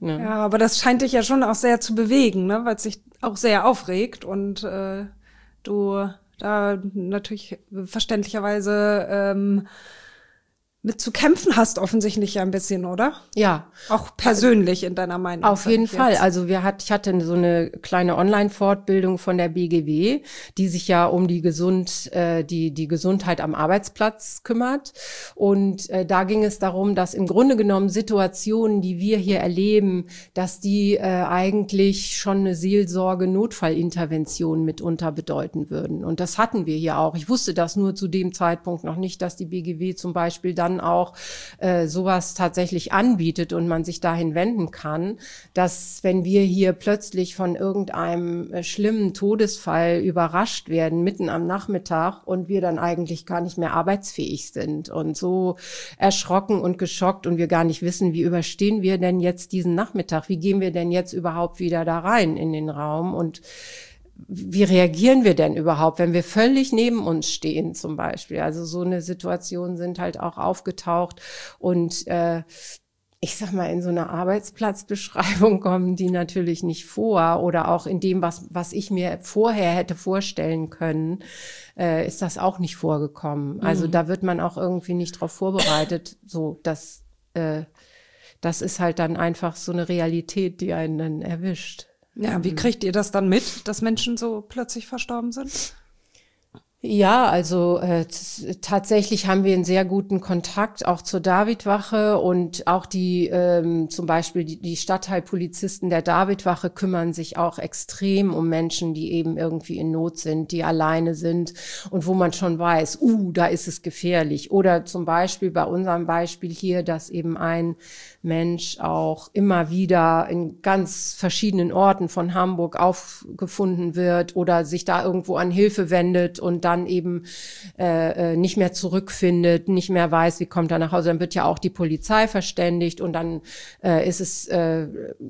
Ne?
Ja, aber das scheint dich ja schon auch sehr zu bewegen, ne? Weil es dich auch sehr aufregt und äh, du da natürlich verständlicherweise ähm, mit zu kämpfen hast, offensichtlich ja ein bisschen, oder?
Ja.
Auch persönlich in deiner Meinung.
Auf jeden Fall. Also wir hat, ich hatte so eine kleine Online-Fortbildung von der B G W, die sich ja um die gesund, äh, die die Gesundheit am Arbeitsplatz kümmert. Und äh, da ging es darum, dass im Grunde genommen Situationen, die wir hier erleben, dass die äh, eigentlich schon eine Seelsorge-Notfallintervention mitunter bedeuten würden. Und das hatten wir hier auch. Ich wusste das nur zu dem Zeitpunkt noch nicht, dass die B G W zum Beispiel dann auch äh, sowas tatsächlich anbietet und man sich dahin wenden kann, dass wenn wir hier plötzlich von irgendeinem äh, schlimmen Todesfall überrascht werden, mitten am Nachmittag und wir dann eigentlich gar nicht mehr arbeitsfähig sind und so erschrocken und geschockt und wir gar nicht wissen, wie überstehen wir denn jetzt diesen Nachmittag, wie gehen wir denn jetzt überhaupt wieder da rein in den Raum und wie reagieren wir denn überhaupt, wenn wir völlig neben uns stehen zum Beispiel? Also so eine Situation sind halt auch aufgetaucht und äh, ich sag mal, in so einer Arbeitsplatzbeschreibung kommen die natürlich nicht vor oder auch in dem, was was ich mir vorher hätte vorstellen können, äh, ist das auch nicht vorgekommen. Also mhm. da wird man auch irgendwie nicht drauf vorbereitet, so dass äh, das ist halt dann einfach so eine Realität, die einen dann erwischt.
Ja, wie kriegt ihr das dann mit, dass Menschen so plötzlich verstorben sind?
Ja, also äh, tatsächlich haben wir einen sehr guten Kontakt auch zur Davidwache und auch die ähm, zum Beispiel die, die Stadtteilpolizisten der Davidwache kümmern sich auch extrem um Menschen, die eben irgendwie in Not sind, die alleine sind und wo man schon weiß, uh, da ist es gefährlich. Oder zum Beispiel bei unserem Beispiel hier, dass eben ein Mensch auch immer wieder in ganz verschiedenen Orten von Hamburg aufgefunden wird oder sich da irgendwo an Hilfe wendet und dann eben äh, nicht mehr zurückfindet, nicht mehr weiß, wie kommt er nach Hause. Dann wird ja auch die Polizei verständigt und dann äh, ist es äh,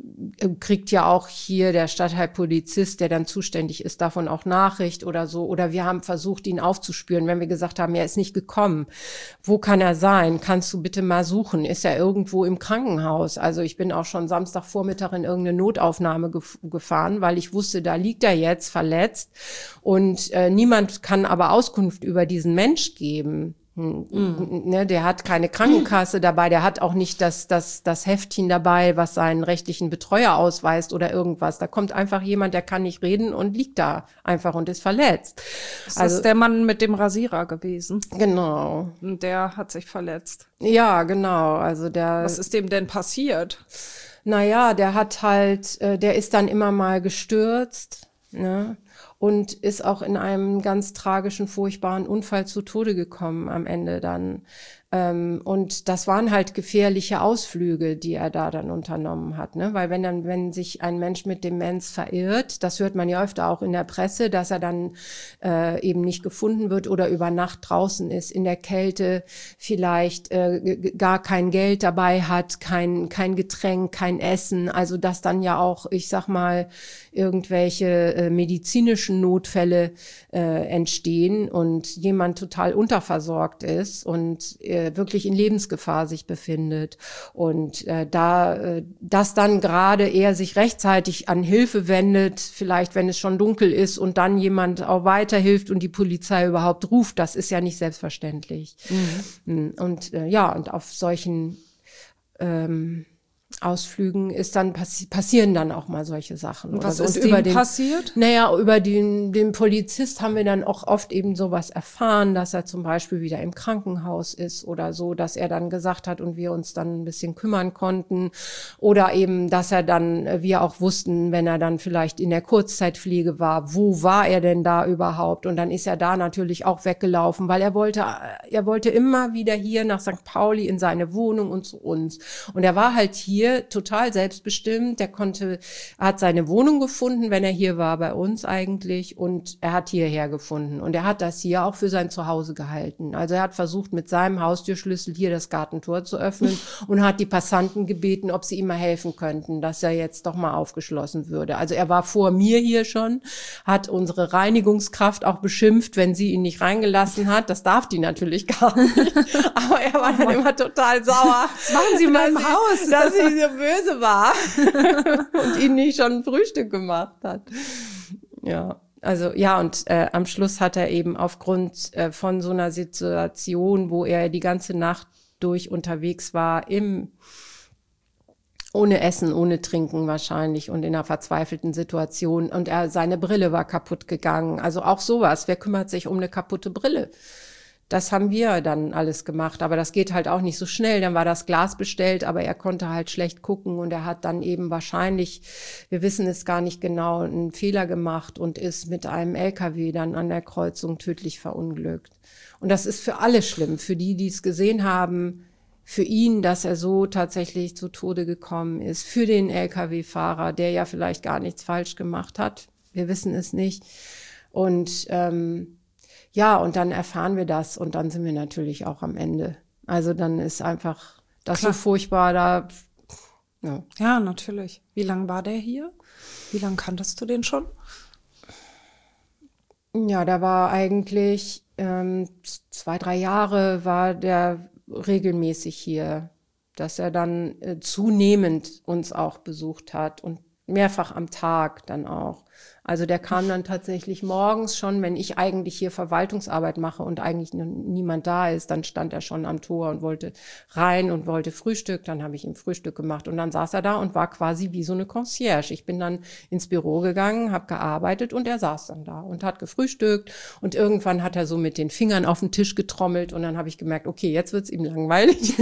kriegt ja auch hier der Stadtteilpolizist, der dann zuständig ist, davon auch Nachricht oder so. Oder wir haben versucht, ihn aufzuspüren, wenn wir gesagt haben, er ist nicht gekommen. Wo kann er sein? Kannst du bitte mal suchen? Ist er irgendwo im Krankenhaus? Also ich bin auch schon Samstagvormittag in irgendeine Notaufnahme gef- gefahren, weil ich wusste, da liegt er jetzt verletzt und äh, niemand kann aber Auskunft über diesen Mensch geben. Hm, mhm. ne, der hat keine Krankenkasse dabei, der hat auch nicht das, das, das Heftchen dabei, was seinen rechtlichen Betreuer ausweist oder irgendwas. Da kommt einfach jemand, der kann nicht reden und liegt da einfach und ist verletzt.
Ist
also,
das der Mann mit dem Rasierer gewesen?
Genau.
Und der hat sich verletzt.
Ja, genau. Also der.
Was ist dem denn passiert?
Naja, der hat halt, äh, der ist dann immer mal gestürzt, ne? Und ist auch in einem ganz tragischen, furchtbaren Unfall zu Tode gekommen am Ende dann. Ähm, und das waren halt gefährliche Ausflüge, die er da dann unternommen hat, ne? Weil wenn dann, wenn sich ein Mensch mit Demenz verirrt, das hört man ja öfter auch in der Presse, dass er dann äh, eben nicht gefunden wird oder über Nacht draußen ist, in der Kälte, vielleicht äh, g- gar kein Geld dabei hat, kein kein Getränk, kein Essen, also dass dann ja auch, ich sag mal, irgendwelche äh, medizinischen Notfälle äh, entstehen und jemand total unterversorgt ist und äh, wirklich in Lebensgefahr sich befindet. Und äh, da äh, das dann gerade er sich rechtzeitig an Hilfe wendet, vielleicht wenn es schon dunkel ist und dann jemand auch weiterhilft und die Polizei überhaupt ruft, das ist ja nicht selbstverständlich. Mhm. Und äh, ja, und auf solchen ähm, Ausflügen ist dann passi- passieren dann auch mal solche Sachen.
Und was
oder so.
ist
Und über
dem
den,
passiert?
Naja, über den, den Polizist haben wir dann auch oft eben sowas erfahren, dass er zum Beispiel wieder im Krankenhaus ist oder so, dass er dann gesagt hat und wir uns dann ein bisschen kümmern konnten. Oder eben, dass er dann, wir auch wussten, wenn er dann vielleicht in der Kurzzeitpflege war, wo war er denn da überhaupt? Und dann ist er da natürlich auch weggelaufen, weil er wollte, er wollte immer wieder hier nach Sankt Pauli in seine Wohnung und zu uns. Und er war halt hier total selbstbestimmt, der konnte, hat seine Wohnung gefunden, wenn er hier war bei uns eigentlich und er hat hierher gefunden und er hat das hier auch für sein Zuhause gehalten. Also er hat versucht mit seinem Haustürschlüssel hier das Gartentor zu öffnen und hat die Passanten gebeten, ob sie ihm mal helfen könnten, dass er jetzt doch mal aufgeschlossen würde. Also er war vor mir hier schon, hat unsere Reinigungskraft auch beschimpft, wenn sie ihn nicht reingelassen hat. Das darf die natürlich gar nicht. Aber er war dann immer total sauer.
Was machen Sie in meinem Haus?
Dass sie so böse war und ihn nicht schon ein Frühstück gemacht hat. Ja, also ja, und äh, am Schluss hat er eben aufgrund äh, von so einer Situation, wo er die ganze Nacht durch unterwegs war, im ohne Essen, ohne Trinken wahrscheinlich und in einer verzweifelten Situation. Und er, seine Brille war kaputt gegangen. Also auch sowas. Wer kümmert sich um eine kaputte Brille? Das haben wir dann alles gemacht. Aber das geht halt auch nicht so schnell. Dann war das Glas bestellt, aber er konnte halt schlecht gucken. Und er hat dann eben wahrscheinlich, wir wissen es gar nicht genau, einen Fehler gemacht und ist mit einem L K W dann an der Kreuzung tödlich verunglückt. Und das ist für alle schlimm. Für die, die es gesehen haben, für ihn, dass er so tatsächlich zu Tode gekommen ist, für den L K W-Fahrer, der ja vielleicht gar nichts falsch gemacht hat. Wir wissen es nicht. Und ähm, ja, und dann erfahren wir das und dann sind wir natürlich auch am Ende. Also dann ist einfach das Klar. so furchtbar. Da,
ja. ja, natürlich. Wie lange war der hier? Wie lange kanntest du den schon?
Ja, da war eigentlich ähm, zwei, drei Jahre war der regelmäßig hier, dass er dann äh, zunehmend uns auch besucht hat und mehrfach am Tag dann auch. Also der kam dann tatsächlich morgens schon, wenn ich eigentlich hier Verwaltungsarbeit mache und eigentlich niemand da ist, dann stand er schon am Tor und wollte rein und wollte Frühstück. Dann habe ich ihm Frühstück gemacht und dann saß er da und war quasi wie so eine Concierge. Ich bin dann ins Büro gegangen, habe gearbeitet und er saß dann da und hat gefrühstückt und irgendwann hat er so mit den Fingern auf den Tisch getrommelt und dann habe ich gemerkt, okay, jetzt wird's ihm langweilig.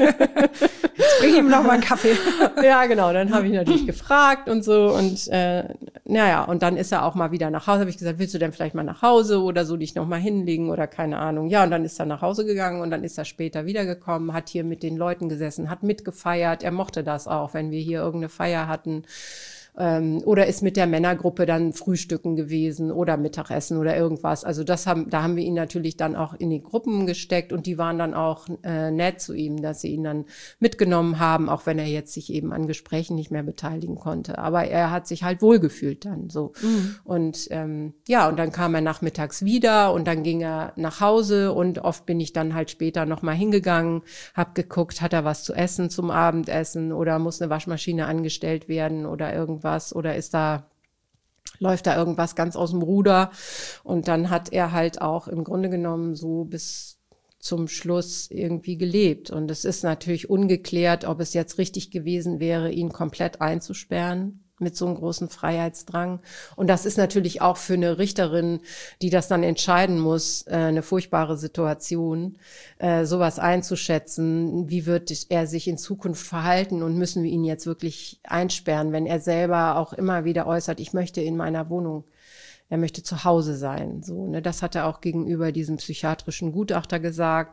Jetzt bring ihm noch mal einen Kaffee.
Ja, genau, dann habe ich natürlich gefragt und so und äh, naja, und dann ist er auch mal wieder nach Hause. Habe ich gesagt, willst du denn vielleicht mal nach Hause oder so dich noch mal hinlegen oder keine Ahnung. Ja, und dann ist er nach Hause gegangen und dann ist er später wiedergekommen, hat hier mit den Leuten gesessen, hat mitgefeiert. Er mochte das auch, wenn wir hier irgendeine Feier hatten. Ähm, oder ist mit der Männergruppe dann frühstücken gewesen oder Mittagessen oder irgendwas. Also das haben, da haben wir ihn natürlich dann auch in die Gruppen gesteckt und die waren dann auch äh, nett zu ihm, dass sie ihn dann mitgenommen haben, auch wenn er jetzt sich eben an Gesprächen nicht mehr beteiligen konnte. Aber er hat sich halt wohlgefühlt dann so. Mhm. Und ähm, ja, und dann kam er nachmittags wieder und dann ging er nach Hause und oft bin ich dann halt später noch mal hingegangen, habe geguckt, hat er was zu essen zum Abendessen oder muss eine Waschmaschine angestellt werden oder irgendwas. Was oder ist da, läuft da irgendwas ganz aus dem Ruder? Und dann hat er halt auch im Grunde genommen so bis zum Schluss irgendwie gelebt. Und es ist natürlich ungeklärt, ob es jetzt richtig gewesen wäre, ihn komplett einzusperren mit so einem großen Freiheitsdrang. Und das ist natürlich auch für eine Richterin, die das dann entscheiden muss, eine furchtbare Situation, sowas einzuschätzen. Wie wird er sich in Zukunft verhalten und müssen wir ihn jetzt wirklich einsperren, wenn er selber auch immer wieder äußert, ich möchte in meiner Wohnung, er möchte zu Hause sein. So, ne, das hat er auch gegenüber diesem psychiatrischen Gutachter gesagt.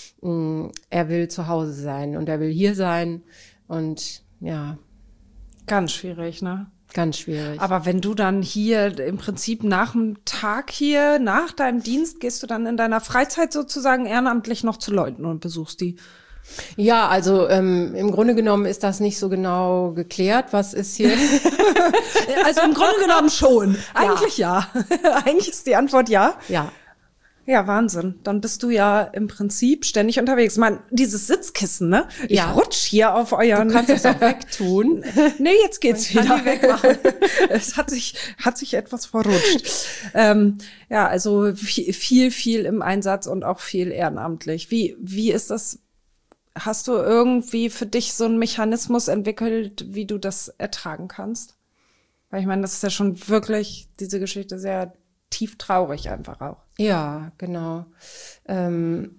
Er will zu Hause sein und er will hier sein und ja,
ganz schwierig, ne?
Ganz schwierig.
Aber wenn du dann hier im Prinzip nach dem Tag hier, nach deinem Dienst, gehst du dann in deiner Freizeit sozusagen ehrenamtlich noch zu Leuten und besuchst die?
Ja, also ähm, im Grunde genommen ist das nicht so genau geklärt. Was ist hier?
Also im Grunde genommen schon. Eigentlich ja. ja. Eigentlich ist die Antwort ja.
Ja.
Ja, Wahnsinn. Dann bist du ja im Prinzip ständig unterwegs. Man, dieses Sitzkissen, ne? Ich
ja.
rutsch hier auf euren...
Du kannst es auch wegtun.
Nee, jetzt geht's wieder.
Kann die wegmachen.
Es hat sich, hat sich etwas verrutscht. ähm, ja, also viel, viel, viel im Einsatz und auch viel ehrenamtlich. Wie, wie ist das? Hast du irgendwie für dich so einen Mechanismus entwickelt, wie du das ertragen kannst? Weil ich meine, das ist ja schon wirklich, diese Geschichte sehr tief traurig einfach auch.
Ja, genau. Ähm,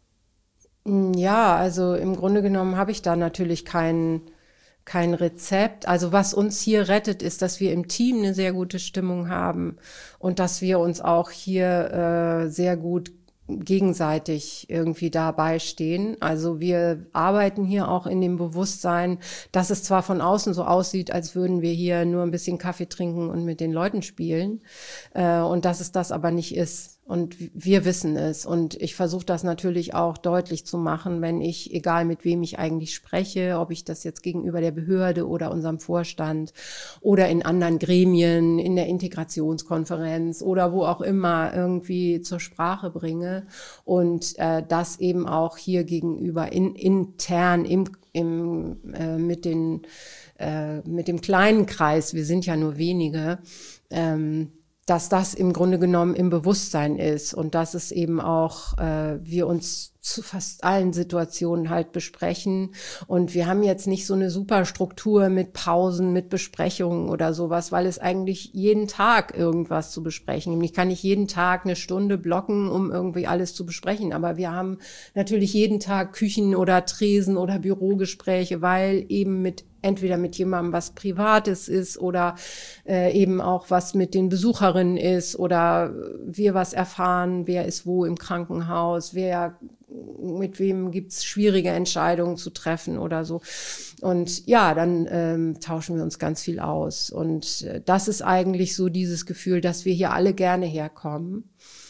ja, also im Grunde genommen habe ich da natürlich kein, kein Rezept. Also was uns hier rettet, ist, dass wir im Team eine sehr gute Stimmung haben und dass wir uns auch hier äh, sehr gut gegenseitig irgendwie dabei stehen. Also wir arbeiten hier auch in dem Bewusstsein, dass es zwar von außen so aussieht, als würden wir hier nur ein bisschen Kaffee trinken und mit den Leuten spielen, äh, und dass es das aber nicht ist. Und wir wissen es. Und ich versuche das natürlich auch deutlich zu machen, wenn ich, egal mit wem ich eigentlich spreche, ob ich das jetzt gegenüber der Behörde oder unserem Vorstand oder in anderen Gremien, in der Integrationskonferenz oder wo auch immer irgendwie zur Sprache bringe. Und äh, das eben auch hier gegenüber in, intern im, im, äh, mit, den, äh, mit dem kleinen Kreis, wir sind ja nur wenige, ähm, dass das im Grunde genommen im Bewusstsein ist und dass es eben auch äh, wir uns zu fast allen Situationen halt besprechen. Und wir haben jetzt nicht so eine super Struktur mit Pausen, mit Besprechungen oder sowas, weil es eigentlich jeden Tag irgendwas zu besprechen. Ich kann nicht jeden Tag eine Stunde blocken, um irgendwie alles zu besprechen. Aber wir haben natürlich jeden Tag Küchen- oder Tresen- oder Bürogespräche, weil eben mit entweder mit jemandem was Privates ist oder äh, eben auch was mit den Besucherinnen ist oder wir was erfahren, wer ist wo im Krankenhaus, wer mit wem gibt's schwierige Entscheidungen zu treffen oder so. Und ja, dann ähm, tauschen wir uns ganz viel aus. Und äh, das ist eigentlich so dieses Gefühl, dass wir hier alle gerne herkommen.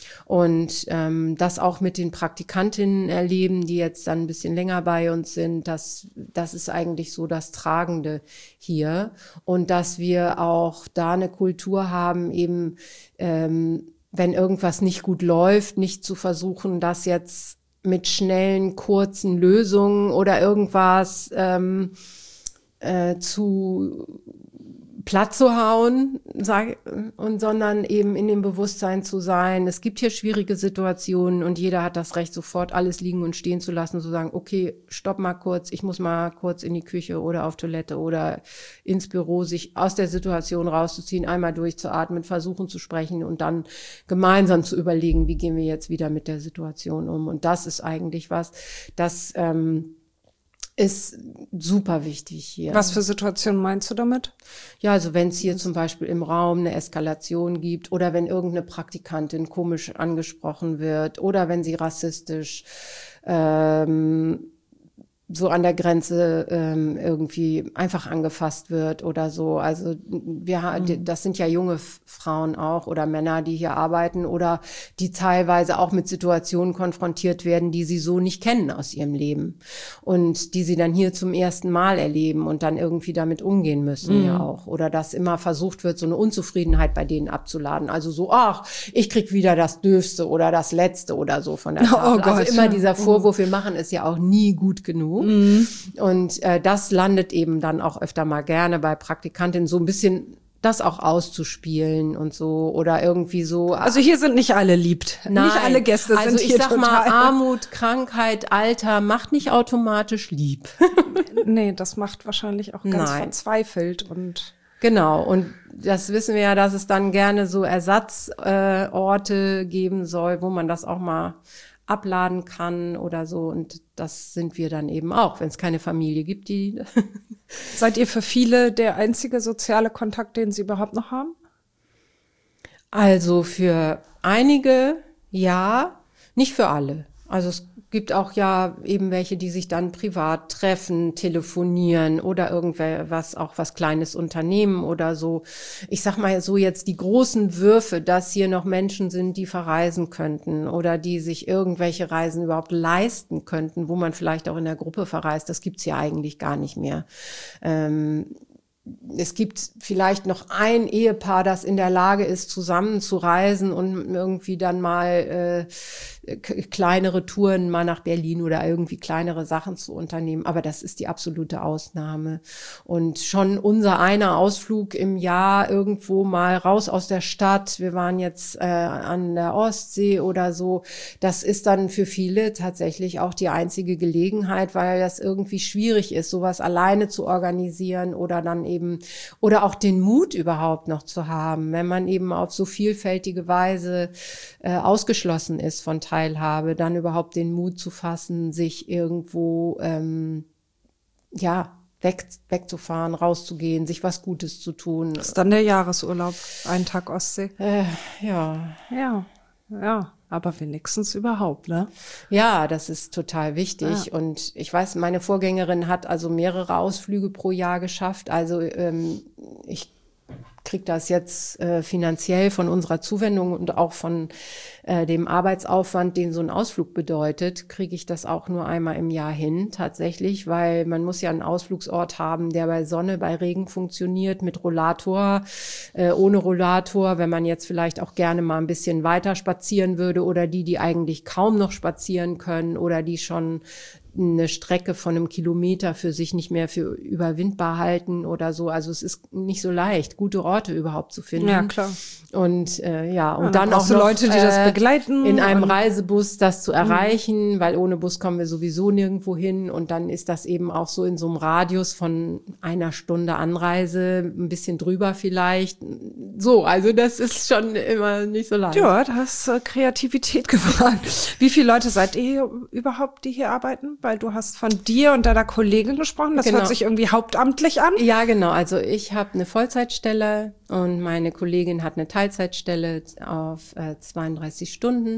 Und ähm, das auch mit den Praktikantinnen erleben, die jetzt dann ein bisschen länger bei uns sind, das, das ist eigentlich so das Tragende hier. Und dass wir auch da eine Kultur haben, eben ähm, wenn irgendwas nicht gut läuft, nicht zu versuchen, das jetzt mit schnellen, kurzen Lösungen oder irgendwas ähm, äh, zu platt zu hauen, sag, und sondern eben in dem Bewusstsein zu sein, es gibt hier schwierige Situationen und jeder hat das Recht, sofort alles liegen und stehen zu lassen, zu sagen, okay, stopp mal kurz, ich muss mal kurz in die Küche oder auf Toilette oder ins Büro, sich aus der Situation rauszuziehen, einmal durchzuatmen, versuchen zu sprechen und dann gemeinsam zu überlegen, wie gehen wir jetzt wieder mit der Situation um. Und das ist eigentlich was, das ähm, ist super wichtig hier.
Was für Situationen meinst du damit?
Ja, also wenn es hier zum Beispiel im Raum eine Eskalation gibt oder wenn irgendeine Praktikantin komisch angesprochen wird oder wenn sie rassistisch ähm, so an der Grenze ähm, irgendwie einfach angefasst wird oder so. Also wir mhm. das sind ja junge Frauen auch oder Männer, die hier arbeiten oder die teilweise auch mit Situationen konfrontiert werden, die sie so nicht kennen aus ihrem Leben und die sie dann hier zum ersten Mal erleben und dann irgendwie damit umgehen müssen mhm. ja auch. Oder dass immer versucht wird, so eine Unzufriedenheit bei denen abzuladen. Also so, ach, ich krieg wieder das Dürfste oder das Letzte oder so von der Tafel. Oh Gott. Also immer dieser Vorwurf, wir machen es ja auch nie gut genug. Mhm. Und äh, das landet eben dann auch öfter mal gerne bei Praktikantinnen, so ein bisschen das auch auszuspielen und so oder irgendwie so.
Also hier sind nicht alle liebt.
Nein.
Nicht alle Gäste
also
sind hier
Also ich sag
total.
mal, Armut, Krankheit, Alter macht nicht automatisch lieb.
Nee, das macht wahrscheinlich auch ganz
Nein.
verzweifelt und
genau, und das wissen wir ja, dass es dann gerne so Ersatzorte äh, geben soll, wo man das auch mal abladen kann oder so. Und das sind wir dann eben auch, wenn es keine Familie gibt, die...
Seid ihr für viele der einzige soziale Kontakt, den sie überhaupt noch haben?
Also für einige ja, nicht für alle. Also es gibt auch ja eben welche, die sich dann privat treffen, telefonieren oder irgendwas, auch was Kleines unternehmen oder so. Ich sag mal so jetzt die großen Würfe, dass hier noch Menschen sind, die verreisen könnten oder die sich irgendwelche Reisen überhaupt leisten könnten, wo man vielleicht auch in der Gruppe verreist, das gibt's ja eigentlich gar nicht mehr. Ähm, Es gibt vielleicht noch ein Ehepaar, das in der Lage ist, zusammen zu reisen und irgendwie dann mal äh, kleinere Touren mal nach Berlin oder irgendwie kleinere Sachen zu unternehmen. Aber das ist die absolute Ausnahme. Und schon unser einer Ausflug im Jahr irgendwo mal raus aus der Stadt, wir waren jetzt äh, an der Ostsee oder so, das ist dann für viele tatsächlich auch die einzige Gelegenheit, weil das irgendwie schwierig ist, sowas alleine zu organisieren oder dann eben Eben, oder auch den Mut überhaupt noch zu haben, wenn man eben auf so vielfältige Weise äh, ausgeschlossen ist von Teilhabe, dann überhaupt den Mut zu fassen, sich irgendwo ähm, ja weg, wegzufahren, rauszugehen, sich was Gutes zu tun.
Das ist dann der Jahresurlaub, ein Tag Ostsee.
Äh, ja.
Ja, ja. Aber wenigstens überhaupt, ne?
Ja, das ist total wichtig. Ja. Und ich weiß, meine Vorgängerin hat also mehrere Ausflüge pro Jahr geschafft. Also ähm, ich kriege das jetzt äh, finanziell von unserer Zuwendung und auch von äh, dem Arbeitsaufwand, den so ein Ausflug bedeutet, kriege ich das auch nur einmal im Jahr hin tatsächlich, weil man muss ja einen Ausflugsort haben, der bei Sonne, bei Regen funktioniert, mit Rollator, äh, ohne Rollator, wenn man jetzt vielleicht auch gerne mal ein bisschen weiter spazieren würde oder die, die eigentlich kaum noch spazieren können oder die schon eine Strecke von einem Kilometer für sich nicht mehr für überwindbar halten oder so. Also es ist nicht so leicht, gute Orte überhaupt zu finden.
Ja, klar.
Und äh, ja, und
ja,
dann,
dann
auch
noch
Leute,
die das begleiten.
In einem Reisebus das zu erreichen, mhm. weil ohne Bus kommen wir sowieso nirgendwo hin. Und dann ist das eben auch so in so einem Radius von einer Stunde Anreise, ein bisschen drüber vielleicht. So, also das ist schon immer nicht so leicht.
Ja, da hast äh, Kreativität gefragt. Wie viele Leute seid ihr überhaupt, die hier arbeiten? Weil du hast von dir und deiner Kollegin gesprochen. Das genau. hört sich irgendwie hauptamtlich an.
Ja, genau. Also ich habe eine Vollzeitstelle und meine Kollegin hat eine Teilzeitstelle auf äh, zweiunddreißig Stunden.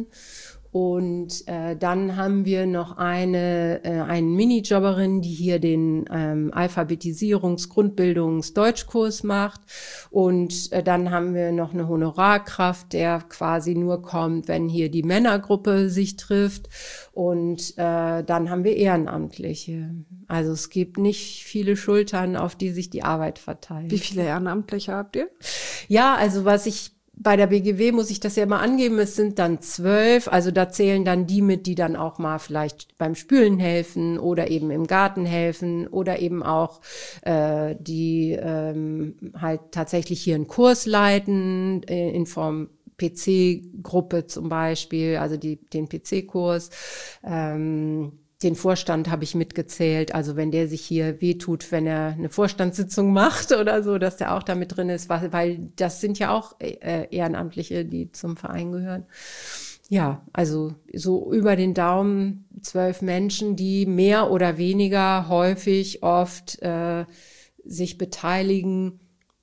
Und äh, dann haben wir noch eine äh, einen Minijobberin, die hier den ähm, Alphabetisierungs-, Grundbildungs-, Deutschkurs macht. Und äh, dann haben wir noch eine Honorarkraft, der quasi nur kommt, wenn hier die Männergruppe sich trifft. Und äh, dann haben wir Ehrenamtliche. Also es gibt nicht viele Schultern, auf die sich die Arbeit verteilt.
Wie viele Ehrenamtliche habt ihr?
Ja, also was ich bei der B G W muss ich das ja immer angeben, es sind dann zwölf, also da zählen dann die mit, die dann auch mal vielleicht beim Spülen helfen oder eben im Garten helfen oder eben auch äh, die ähm, halt tatsächlich hier einen Kurs leiten, äh, in Form P C-Gruppe zum Beispiel, also die, den P C-Kurs. Ähm, Den Vorstand habe ich mitgezählt, also wenn der sich hier wehtut, wenn er eine Vorstandssitzung macht oder so, dass der auch da mit drin ist, weil das sind ja auch äh, Ehrenamtliche, die zum Verein gehören. Ja, also so über den Daumen zwölf Menschen, die mehr oder weniger häufig oft äh, sich beteiligen.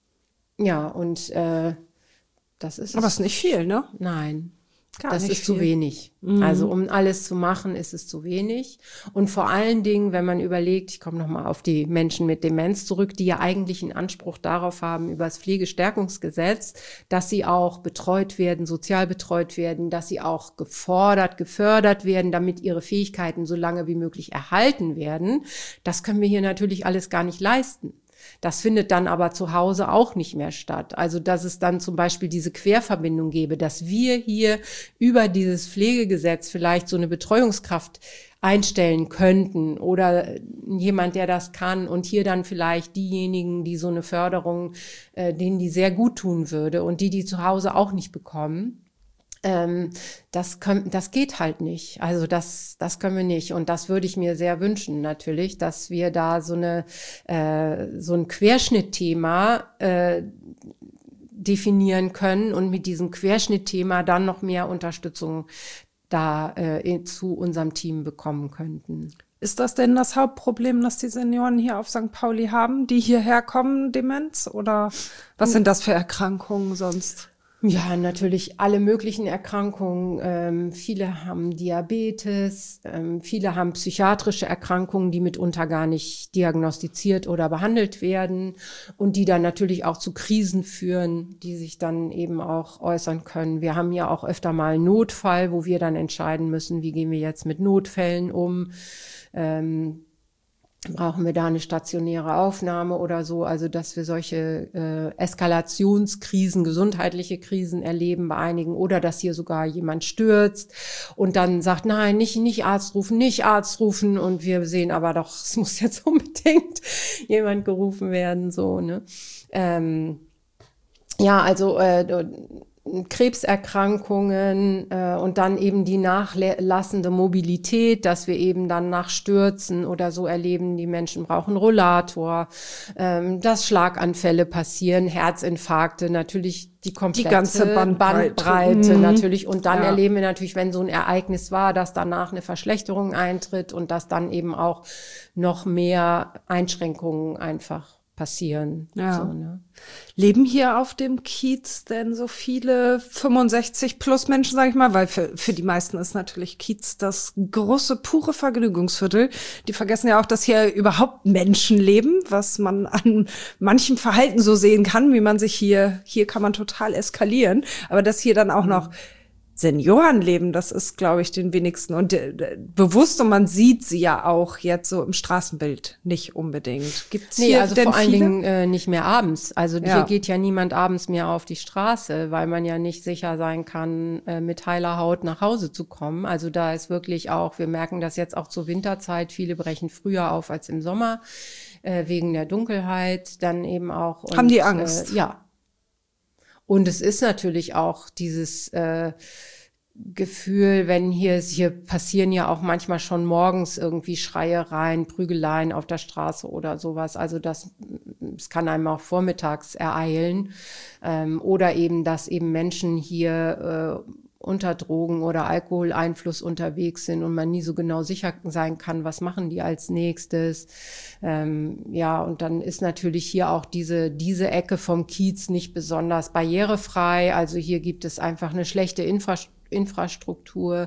Ja, und äh, das ist
Aber es ist nicht viel, ne?
Nein.
Gar
das
nicht
ist
viel.
zu wenig.
Mhm.
Also um alles zu machen, ist es zu wenig. Und vor allen Dingen, wenn man überlegt, ich komme nochmal auf die Menschen mit Demenz zurück, die ja eigentlich einen Anspruch darauf haben, über das Pflegestärkungsgesetz, dass sie auch betreut werden, sozial betreut werden, dass sie auch gefordert, gefördert werden, damit ihre Fähigkeiten so lange wie möglich erhalten werden. Das können wir hier natürlich alles gar nicht leisten. Das findet dann aber zu Hause auch nicht mehr statt. Also, dass es dann zum Beispiel diese Querverbindung gäbe, dass wir hier über dieses Pflegegesetz vielleicht so eine Betreuungskraft einstellen könnten oder jemand, der das kann und hier dann vielleicht diejenigen, die so eine Förderung, äh, denen die sehr gut tun würde und die, die zu Hause auch nicht bekommen. Ähm, das können, das geht halt nicht. Also das, das können wir nicht. Und das würde ich mir sehr wünschen natürlich, dass wir da so eine, äh, so ein Querschnittthema äh, definieren können und mit diesem Querschnittthema dann noch mehr Unterstützung da äh, zu unserem Team bekommen könnten.
Ist das denn das Hauptproblem, das die Senioren hier auf Sankt Pauli haben, die hierher kommen, Demenz? Oder was sind das für Erkrankungen sonst?
Ja, natürlich alle möglichen Erkrankungen. Ähm, viele haben Diabetes, ähm, viele haben psychiatrische Erkrankungen, die mitunter gar nicht diagnostiziert oder behandelt werden und die dann natürlich auch zu Krisen führen, die sich dann eben auch äußern können. Wir haben ja auch öfter mal einen Notfall, wo wir dann entscheiden müssen, wie gehen wir jetzt mit Notfällen um. Ähm, Brauchen wir da eine stationäre Aufnahme oder so? Also, dass wir solche äh, Eskalationskrisen, gesundheitliche Krisen erleben bei einigen oder dass hier sogar jemand stürzt und dann sagt, nein, nicht, nicht Arzt rufen, nicht Arzt rufen und wir sehen aber doch, es muss jetzt unbedingt jemand gerufen werden, so, ne? Ähm, ja, also, äh, Krebserkrankungen äh, und dann eben die nachlassende Mobilität, dass wir eben dann nach Stürzen oder so erleben, die Menschen brauchen Rollator, ähm, dass Schlaganfälle passieren, Herzinfarkte, natürlich die komplette
die ganze Bandbreite,
Bandbreite mhm. natürlich. Und dann
ja.
erleben wir natürlich, wenn so ein Ereignis war, dass danach eine Verschlechterung eintritt und dass dann eben auch noch mehr Einschränkungen einfach passieren.
Ja.
So, ne?
Leben hier auf dem Kiez denn so viele fünfundsechzig plus Menschen, sag ich mal? Weil für, für die meisten ist natürlich Kiez das große, pure Vergnügungsviertel. Die vergessen ja auch, dass hier überhaupt Menschen leben, was man an manchem Verhalten so sehen kann, wie man sich hier, hier kann man total eskalieren. Aber dass hier dann auch noch Senioren leben, das ist, glaube ich, den wenigsten und äh, bewusst, und man sieht sie ja auch jetzt so im Straßenbild nicht unbedingt. Gibt's
nee,
hier
also
denn
vor allen
viele?
Dingen äh, nicht mehr abends. Also
Ja.
hier geht ja niemand abends mehr auf die Straße, weil man ja nicht sicher sein kann, äh, mit heiler Haut nach Hause zu kommen. Also da ist wirklich auch, wir merken das jetzt auch zur Winterzeit, viele brechen früher auf als im Sommer, äh, wegen der Dunkelheit, dann eben auch. Und,
Haben die Angst?
Äh, ja. Und es ist natürlich auch dieses äh, Gefühl, wenn hier, hier passieren ja auch manchmal schon morgens irgendwie Schreiereien, Prügeleien auf der Straße oder sowas. Also das, das kann einem auch vormittags ereilen. Ähm, oder eben, dass eben Menschen hier äh, unter Drogen- oder Alkoholeinfluss unterwegs sind und man nie so genau sicher sein kann, was machen die als nächstes. Ähm, ja, und dann ist natürlich hier auch diese, diese Ecke vom Kiez nicht besonders barrierefrei. Also hier gibt es einfach eine schlechte Infra- Infrastruktur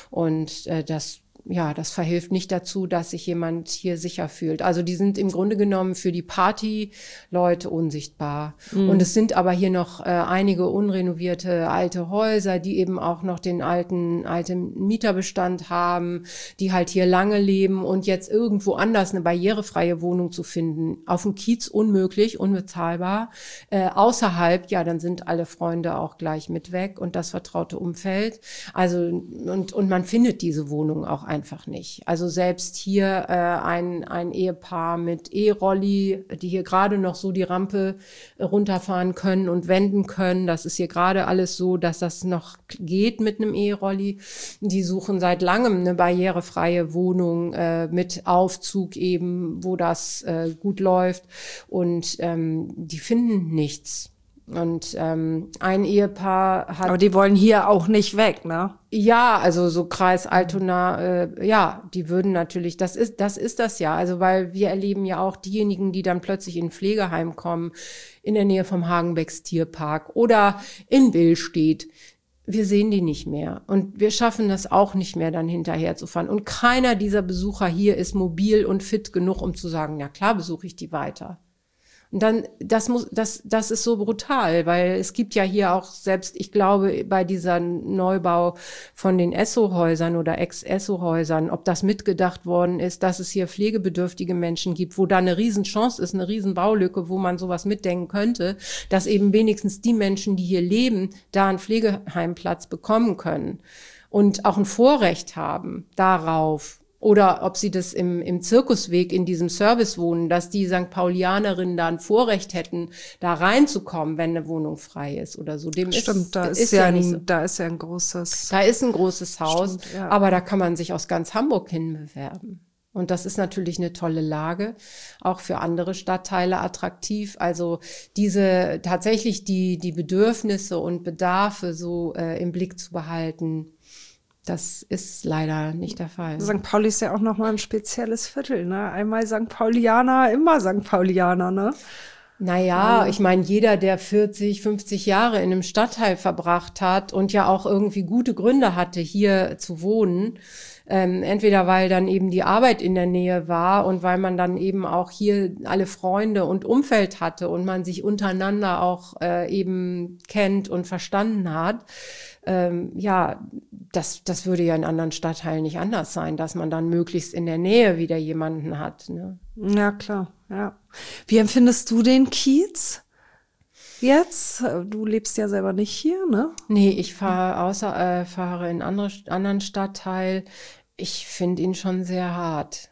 und äh, das ja, das verhilft nicht dazu, dass sich jemand hier sicher fühlt. Also die sind im Grunde genommen für die Partyleute unsichtbar. Mhm. Und es sind aber hier noch äh, einige unrenovierte alte Häuser, die eben auch noch den alten, alten Mieterbestand haben, die halt hier lange leben und jetzt irgendwo anders eine barrierefreie Wohnung zu finden. Auf dem Kiez unmöglich, unbezahlbar. Äh, außerhalb, ja, dann sind alle Freunde auch gleich mit weg und das vertraute Umfeld. Also, und, und man findet diese Wohnung auch einfach nicht. Also selbst hier äh, ein, ein Ehepaar mit E-Rolli, die hier gerade noch so die Rampe äh, runterfahren können und wenden können. Das ist hier gerade alles so, dass das noch geht mit einem E-Rolli. Die suchen seit langem eine barrierefreie Wohnung äh, mit Aufzug eben, wo das äh, gut läuft. Und ähm, die finden nichts. Und ähm, ein Ehepaar hat...
Aber die wollen hier auch nicht weg, ne?
Ja, also so Kreis Altona, äh, ja, die würden natürlich, das ist, das ist das ja. Also weil wir erleben ja auch diejenigen, die dann plötzlich in ein Pflegeheim kommen, in der Nähe vom Hagenbecks Tierpark oder in Willstedt. Wir sehen die nicht mehr. Und wir schaffen das auch nicht mehr, dann hinterher zu fahren. Und keiner dieser Besucher hier ist mobil und fit genug, um zu sagen, na klar, besuche ich die weiter. Und dann, das muss, das, das ist so brutal, weil es gibt ja hier auch selbst, ich glaube, bei dieser Neubau von den Esso-Häusern oder Ex-Esso-Häusern, ob das mitgedacht worden ist, dass es hier pflegebedürftige Menschen gibt, wo da eine Riesenchance ist, eine Riesenbaulücke, wo man sowas mitdenken könnte, dass eben wenigstens die Menschen, die hier leben, da einen Pflegeheimplatz bekommen können und auch ein Vorrecht haben darauf. Oder ob sie das im, im Zirkusweg in diesem Service wohnen, dass die Sankt Paulianerinnen da ein Vorrecht hätten, da reinzukommen, wenn eine Wohnung frei ist oder so. Dem
Stimmt,
ist,
da ist,
ist
ja,
ja
ein,
nicht so.
da ist ja ein großes...
Da ist ein großes Haus,
Stimmt, ja.
aber da kann man sich aus ganz Hamburg hin bewerben. Und das ist natürlich eine tolle Lage, auch für andere Stadtteile attraktiv. Also diese tatsächlich die, die Bedürfnisse und Bedarfe so äh, im Blick zu behalten, das ist leider nicht der Fall.
Sankt Pauli ist ja auch nochmal ein spezielles Viertel, ne? Einmal Sankt Paulianer, immer Sankt Paulianer, ne?
Naja, ich meine, jeder, der vierzig, fünfzig Jahre in einem Stadtteil verbracht hat und ja auch irgendwie gute Gründe hatte, hier zu wohnen, ähm, entweder weil dann eben die Arbeit in der Nähe war und weil man dann eben auch hier alle Freunde und Umfeld hatte und man sich untereinander auch äh, eben kennt und verstanden hat, ähm, ja, das, das würde ja in anderen Stadtteilen nicht anders sein, dass man dann möglichst in der Nähe wieder jemanden hat, ne?
Ja, klar, ja. Wie empfindest du den Kiez jetzt? Du lebst ja selber nicht hier, ne?
Nee, ich fahre außer äh, fahre in andere anderen Stadtteil. Ich finde ihn schon sehr hart.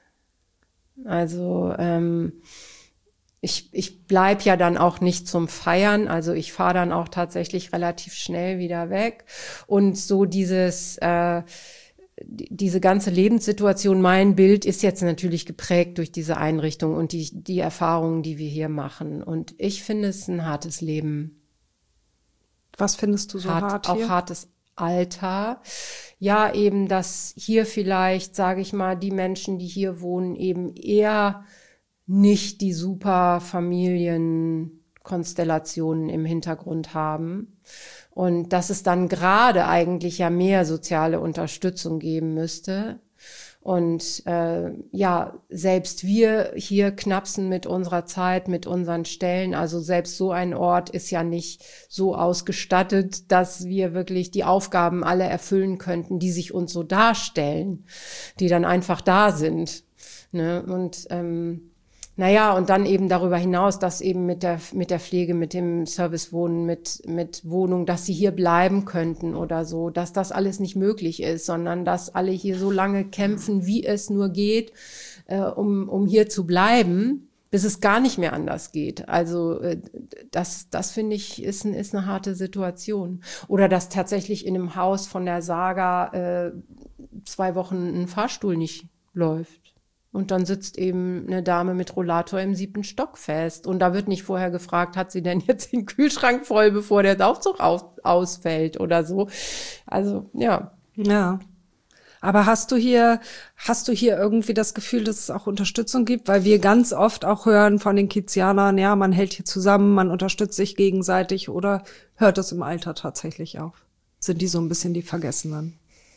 Also ähm, ich ich bleib ja dann auch nicht zum Feiern. Also ich fahre dann auch tatsächlich relativ schnell wieder weg. Und so dieses äh, diese ganze Lebenssituation, mein Bild ist jetzt natürlich geprägt durch diese Einrichtung und die die Erfahrungen, die wir hier machen. Und ich finde es ein hartes Leben.
Was findest du so hart, hart hier?
Auch hartes Alter. Ja, eben, dass hier vielleicht, sage ich mal, die Menschen, die hier wohnen, eben eher nicht die super Familienkonstellationen im Hintergrund haben. Und dass es dann gerade eigentlich ja mehr soziale Unterstützung geben müsste. Und äh, ja, selbst wir hier knapsen mit unserer Zeit, mit unseren Stellen. Also selbst so ein Ort ist ja nicht so ausgestattet, dass wir wirklich die Aufgaben alle erfüllen könnten, die sich uns so darstellen, die dann einfach da sind. Ne? Und ähm, naja, und dann eben darüber hinaus, dass eben mit der mit der Pflege, mit dem Servicewohnen, mit mit Wohnung, dass sie hier bleiben könnten oder so, dass das alles nicht möglich ist, sondern dass alle hier so lange kämpfen, wie es nur geht, äh, um um hier zu bleiben, bis es gar nicht mehr anders geht. Also äh, das das finde ich ist ein, ist eine harte Situation. Oder dass tatsächlich in einem Haus von der Saga äh, zwei Wochen ein Fahrstuhl nicht läuft. Und dann sitzt eben eine Dame mit Rollator im siebten Stock fest. Und da wird nicht vorher gefragt, hat sie denn jetzt den Kühlschrank voll, bevor der Aufzug auf, ausfällt oder so. Also, ja.
Ja. Aber hast du hier, hast du hier irgendwie das Gefühl, dass es auch Unterstützung gibt? Weil wir ganz oft auch hören von den Kizianern, ja, man hält hier zusammen, man unterstützt sich gegenseitig, oder hört das im Alter tatsächlich auf? Sind die so ein bisschen die Vergessenen?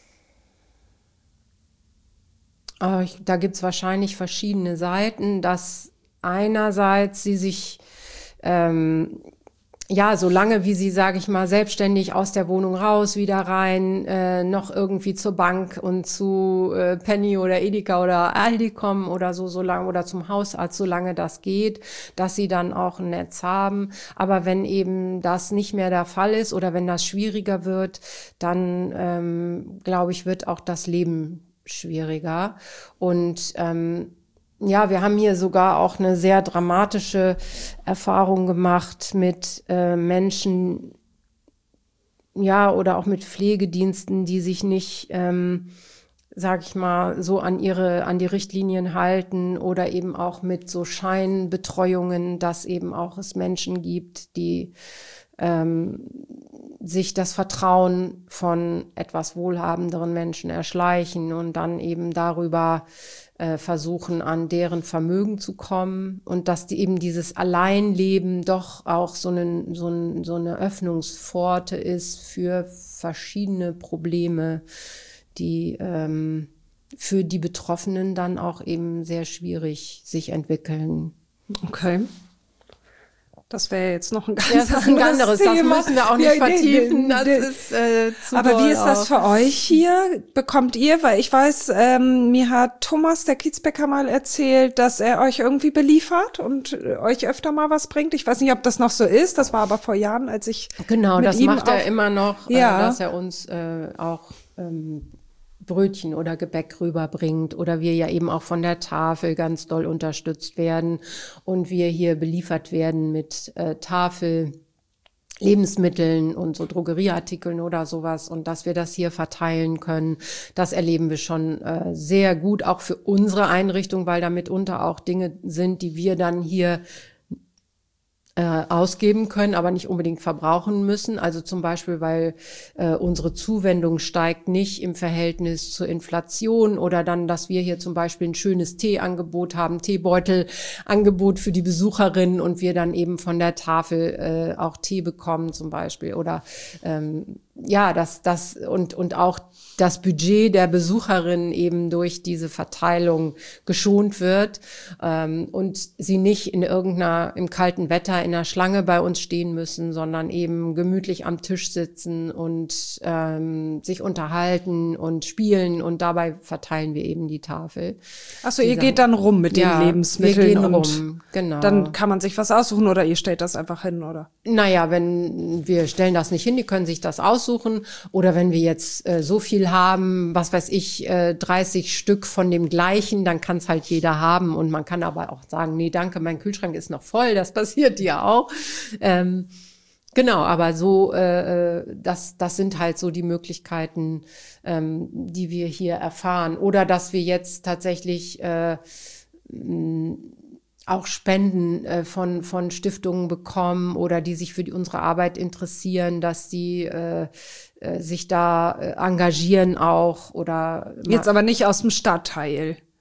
Da gibt's wahrscheinlich verschiedene Seiten, dass einerseits sie sich, ähm, ja, solange wie sie, sage ich mal, selbstständig aus der Wohnung raus, wieder rein, äh, noch irgendwie zur Bank und zu äh, Penny oder Edeka oder Aldi kommen oder so, so lange, oder zum Hausarzt, solange das geht, dass sie dann auch ein Netz haben. Aber wenn eben das nicht mehr der Fall ist oder wenn das schwieriger wird, dann, ähm, glaube ich, wird auch das Leben schwieriger. Und ähm, ja, wir haben hier sogar auch eine sehr dramatische Erfahrung gemacht mit äh, Menschen, ja, oder auch mit Pflegediensten, die sich nicht, ähm, sag ich mal, so an ihre, an die Richtlinien halten, oder eben auch mit so Scheinbetreuungen, dass eben auch es Menschen gibt, die ähm, sich das Vertrauen von etwas wohlhabenderen Menschen erschleichen und dann eben darüber äh, versuchen, an deren Vermögen zu kommen, und dass die eben dieses Alleinleben doch auch so, einen, so, ein, so eine Öffnungspforte ist für verschiedene Probleme, die ähm, für die Betroffenen dann auch eben sehr schwierig sich entwickeln.
Okay. Das wäre jetzt noch ein ganz
ja, das ist ein anderes
Thema.
Das müssen wir auch nicht ja, vertiefen.
Das ist, äh, zu Aber wie ist das für euch hier? Bekommt ihr, weil ich weiß, ähm, mir hat Thomas, der Kiezbäcker, mal erzählt, dass er euch irgendwie beliefert und euch öfter mal was bringt. Ich weiß nicht, ob das noch so ist. Das war aber vor Jahren, als ich
Genau,
mit
das
ihm
macht
auf,
er immer noch,
ja.
äh, dass er uns äh, auch ähm, Brötchen oder Gebäck rüberbringt, oder wir ja eben auch von der Tafel ganz doll unterstützt werden und wir hier beliefert werden mit äh, Tafel, Lebensmitteln und so Drogerieartikeln oder sowas, und dass wir das hier verteilen können. Das erleben wir schon äh, sehr gut, auch für unsere Einrichtung, weil da mitunter auch Dinge sind, die wir dann hier Äh, ausgeben können, aber nicht unbedingt verbrauchen müssen. Also zum Beispiel, weil äh, unsere Zuwendung steigt nicht im Verhältnis zur Inflation, oder dann, dass wir hier zum Beispiel ein schönes Teeangebot haben, Teebeutelangebot für die Besucherinnen, und wir dann eben von der Tafel äh, auch Tee bekommen zum Beispiel. Oder ähm, ja, das, das und und auch das Budget der Besucherinnen eben durch diese Verteilung geschont wird, ähm, und sie nicht in irgendeiner, im kalten Wetter in der Schlange bei uns stehen müssen, sondern eben gemütlich am Tisch sitzen und ähm, sich unterhalten und spielen, und dabei verteilen wir eben die Tafel.
Ach so, ihr geht dann rum mit den
ja,
Lebensmitteln,
wir gehen
und
rum, genau.
Dann kann man sich was aussuchen, oder ihr stellt das einfach hin, oder?
Naja, wenn wir stellen das nicht hin, die können sich das aussuchen, oder wenn wir jetzt äh, so viel haben, was weiß ich, äh, dreißig Stück von dem gleichen, dann kann es halt jeder haben, und man kann aber auch sagen, nee, danke, mein Kühlschrank ist noch voll, das passiert ja auch. Ähm, genau, aber so, äh, das, das sind halt so die Möglichkeiten, ähm, die wir hier erfahren. Oder dass wir jetzt tatsächlich äh, mh, auch Spenden äh, von von Stiftungen bekommen, oder die sich für die, unsere Arbeit interessieren, dass die äh, äh, sich da äh, engagieren auch, oder
jetzt aber nicht aus dem Stadtteil.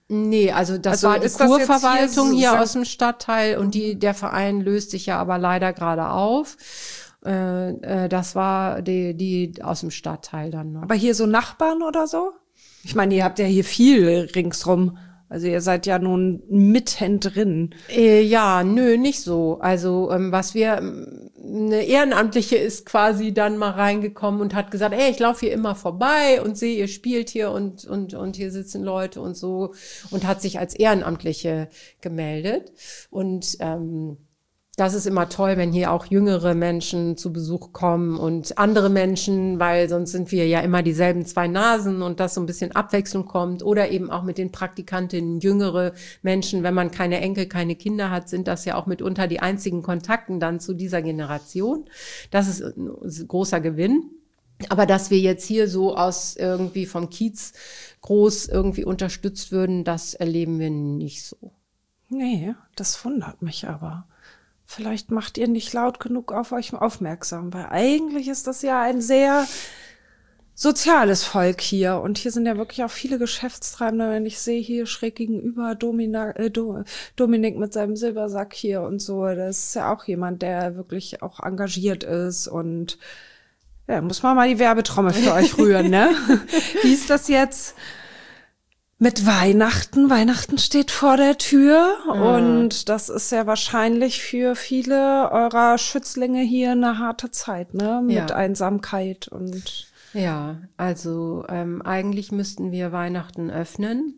Nee, also das
also
war die
ist das jetzt
Kurverwaltung hier,
hier so-
aus dem Stadtteil und die der Verein löst sich ja aber leider gerade auf. Äh, äh, das war die die aus dem Stadtteil dann noch.
Aber hier so Nachbarn oder so? Ich meine, ihr habt ja hier viel ringsrum. Also ihr seid ja nun mitten drin.
Äh, ja, nö, nicht so. Also ähm, was wir, ähm, eine Ehrenamtliche ist quasi dann mal reingekommen und hat gesagt, ey, ich laufe hier immer vorbei und sehe, ihr spielt hier und und und hier sitzen Leute und so und hat sich als Ehrenamtliche gemeldet. Und ähm, das ist immer toll, wenn hier auch jüngere Menschen zu Besuch kommen und andere Menschen, weil sonst sind wir ja immer dieselben zwei Nasen und dass so ein bisschen Abwechslung kommt. Oder eben auch mit den Praktikantinnen jüngere Menschen. Wenn man keine Enkel, keine Kinder hat, sind das ja auch mitunter die einzigen Kontakten dann zu dieser Generation. Das ist ein großer Gewinn. Aber dass wir jetzt hier so aus irgendwie vom Kiez groß irgendwie unterstützt würden, das erleben wir nicht so.
Nee, das wundert mich aber. Vielleicht macht ihr nicht laut genug auf euch aufmerksam, weil eigentlich ist das ja ein sehr soziales Volk hier. Und hier sind ja wirklich auch viele Geschäftstreibende. Wenn ich sehe hier schräg gegenüber Domina, äh, Do, Dominik mit seinem Silbersack hier und so, das ist ja auch jemand, der wirklich auch engagiert ist. Und ja, muss man mal die Werbetrommel für euch rühren, ne? Wie ist das jetzt? Mit Weihnachten. Weihnachten steht vor der Tür mhm. und das ist ja wahrscheinlich für viele eurer Schützlinge hier eine harte Zeit, ne? Mit ja. Einsamkeit und
ja, also ähm, eigentlich müssten wir Weihnachten öffnen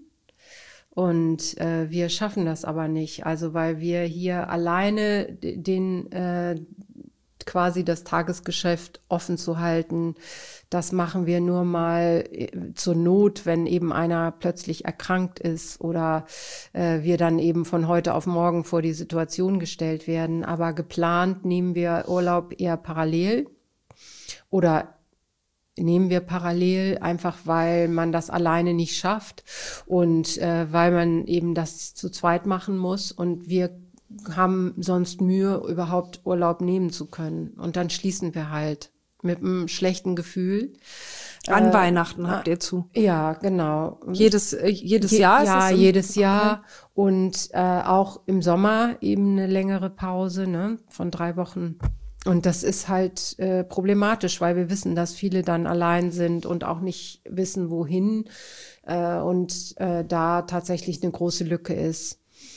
und äh, wir schaffen das aber nicht, also weil wir hier alleine den äh, quasi das Tagesgeschäft offen zu halten. Das machen wir nur mal zur Not, wenn eben einer plötzlich erkrankt ist oder äh, wir dann eben von heute auf morgen vor die Situation gestellt werden. Aber geplant nehmen wir Urlaub eher parallel oder nehmen wir parallel, einfach weil man das alleine nicht schafft und äh, weil man eben das zu zweit machen muss und wir haben sonst Mühe, überhaupt Urlaub nehmen zu können. Und dann schließen wir halt mit einem schlechten Gefühl.
An äh,
Weihnachten
habt ihr zu?
Ja, genau.
Jedes, äh, jedes Je, Jahr?
Ja,
ist es
jedes Jahr. Okay. Und äh, auch im Sommer eben eine längere Pause, ne, von drei Wochen. Und das ist halt äh, problematisch, weil wir wissen, dass viele dann allein sind und auch nicht wissen, wohin. Äh, und äh, da tatsächlich eine große Lücke ist.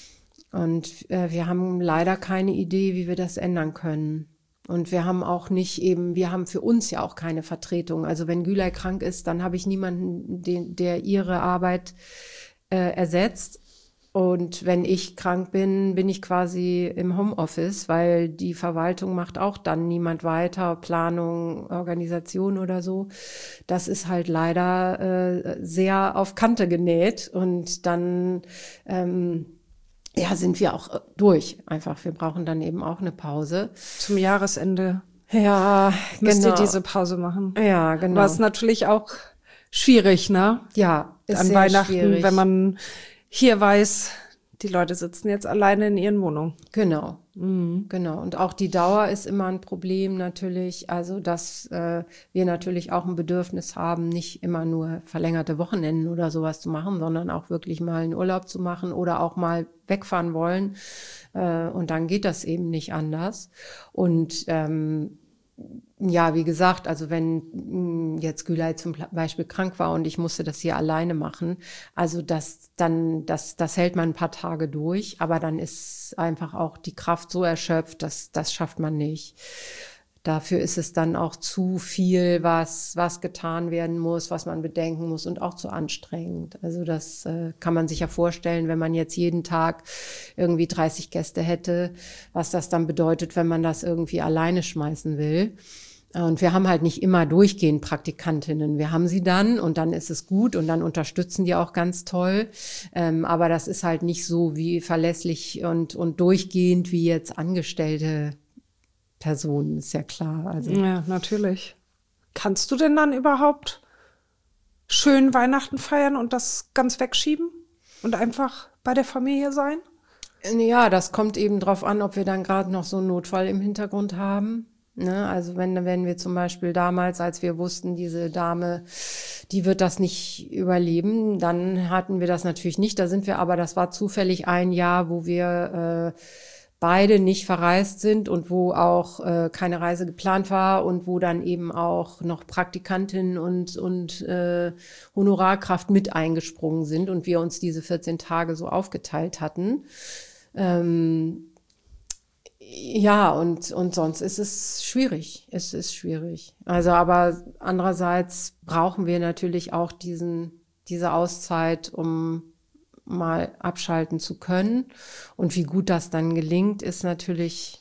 Und äh, wir haben leider keine Idee, wie wir das ändern können. Und wir haben auch nicht eben, wir haben für uns ja auch keine Vertretung. Also wenn Gülay krank ist, dann habe ich niemanden, den, der ihre Arbeit äh, ersetzt. Und wenn ich krank bin, bin ich quasi im Homeoffice, weil die Verwaltung macht auch dann niemand weiter, Planung, Organisation oder so. Das ist halt leider äh, sehr auf Kante genäht. Und dann ähm, ja, sind wir auch durch. Einfach, wir brauchen dann eben auch eine Pause.
Zum Jahresende.
Ja,
müsst
genau.
ihr diese Pause machen.
Ja, genau.
Aber es ist natürlich auch schwierig, ne?
Ja, ist
an
sehr
Weihnachten,
schwierig.
Wenn man hier weiß, die Leute sitzen jetzt alleine in ihren Wohnungen.
Genau,
Mhm.
genau. Und auch die Dauer ist immer ein Problem natürlich. Also, dass äh, wir natürlich auch ein Bedürfnis haben, nicht immer nur verlängerte Wochenenden oder sowas zu machen, sondern auch wirklich mal einen Urlaub zu machen oder auch mal wegfahren wollen. Äh, und dann geht das eben nicht anders. Und ähm, ja, wie gesagt, also wenn mh, jetzt Gülay zum Beispiel krank war und ich musste das hier alleine machen, also das dann, das, das hält man ein paar Tage durch, aber dann ist einfach auch die Kraft so erschöpft, dass das schafft man nicht. Dafür ist es dann auch zu viel, was, was getan werden muss, was man bedenken muss und auch zu anstrengend. Also das äh, kann man sich ja vorstellen, wenn man jetzt jeden Tag irgendwie dreißig Gäste hätte, was das dann bedeutet, wenn man das irgendwie alleine schmeißen will. Und wir haben halt nicht immer durchgehend Praktikantinnen. Wir haben sie dann und dann ist es gut und dann unterstützen die auch ganz toll. Ähm, aber das ist halt nicht so wie verlässlich und, und durchgehend wie jetzt Angestellte Personen, ist ja klar. Also.
Ja, natürlich. Kannst du denn dann überhaupt schön Weihnachten feiern und das ganz wegschieben und einfach bei der Familie sein?
Ja, das kommt eben drauf an, ob wir dann gerade noch so einen Notfall im Hintergrund haben. Ne? Also wenn, wenn wir zum Beispiel damals, als wir wussten, diese Dame, die wird das nicht überleben. Dann hatten wir das natürlich nicht. Da sind wir aber, das war zufällig ein Jahr, wo wir äh, beide nicht verreist sind und wo auch äh, keine Reise geplant war und wo dann eben auch noch Praktikantin und, und äh, Honorarkraft mit eingesprungen sind und wir uns diese vierzehn Tage so aufgeteilt hatten. Ähm, ja, und, und sonst ist es schwierig. Es ist schwierig. Also, aber andererseits brauchen wir natürlich auch diesen, diese Auszeit, um mal abschalten zu können. Und wie gut das dann gelingt, ist natürlich...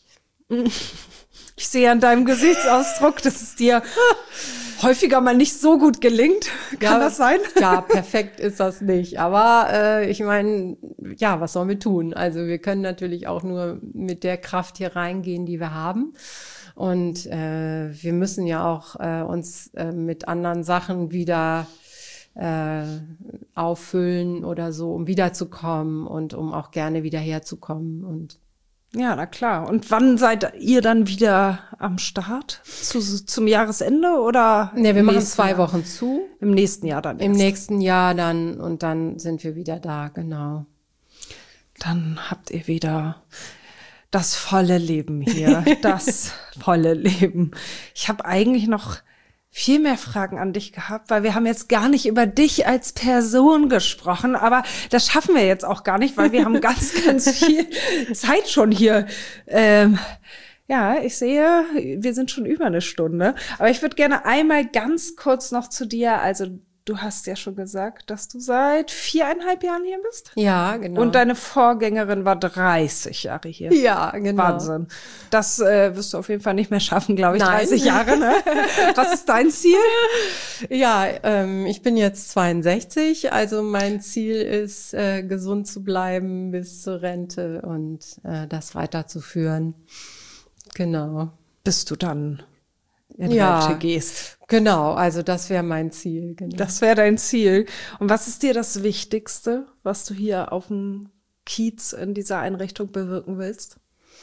Ich sehe an deinem Gesichtsausdruck, dass es dir häufiger mal nicht so gut gelingt. Kann
ja,
das sein?
Ja, perfekt ist das nicht. Aber äh, ich meine, ja, was sollen wir tun? Also wir können natürlich auch nur mit der Kraft hier reingehen, die wir haben. Und äh, wir müssen ja auch äh, uns äh, mit anderen Sachen wieder äh, auffüllen oder so, um wiederzukommen und um auch gerne wieder herzukommen. Und
ja, na klar. Und wann seid ihr dann wieder am Start? Zu, zum Jahresende oder?
Ne, wir machen zwei Jahr? Wochen zu.
Im nächsten Jahr dann erst.
Im nächsten Jahr dann und dann sind wir wieder da, genau.
Dann habt ihr wieder das volle Leben hier. Das volle Leben. Ich habe eigentlich noch viel mehr Fragen an dich gehabt, weil wir haben jetzt gar nicht über dich als Person gesprochen, aber das schaffen wir jetzt auch gar nicht, weil wir haben ganz, ganz viel Zeit schon hier. Ähm, ja, ich sehe, wir sind schon über eine Stunde, aber ich würde gerne einmal ganz kurz noch zu dir, also du hast ja schon gesagt, dass du seit viereinhalb Jahren hier bist.
Ja, genau.
Und deine Vorgängerin war dreißig Jahre hier.
Ja, genau.
Wahnsinn. Das äh, wirst du auf jeden Fall nicht mehr schaffen, glaube ich,
Nein.
dreißig Jahre. Ne? Was ist dein Ziel?
Ja, ähm, ich bin jetzt zweiundsechzig, also mein Ziel ist, äh, gesund zu bleiben bis zur Rente und äh, das weiterzuführen. Genau.
Bis du dann in
ja,
Rente gehst.
Genau, also das wäre mein Ziel. Genau.
Das wäre dein Ziel. Und was ist dir das Wichtigste, was du hier auf dem Kiez in dieser Einrichtung bewirken willst?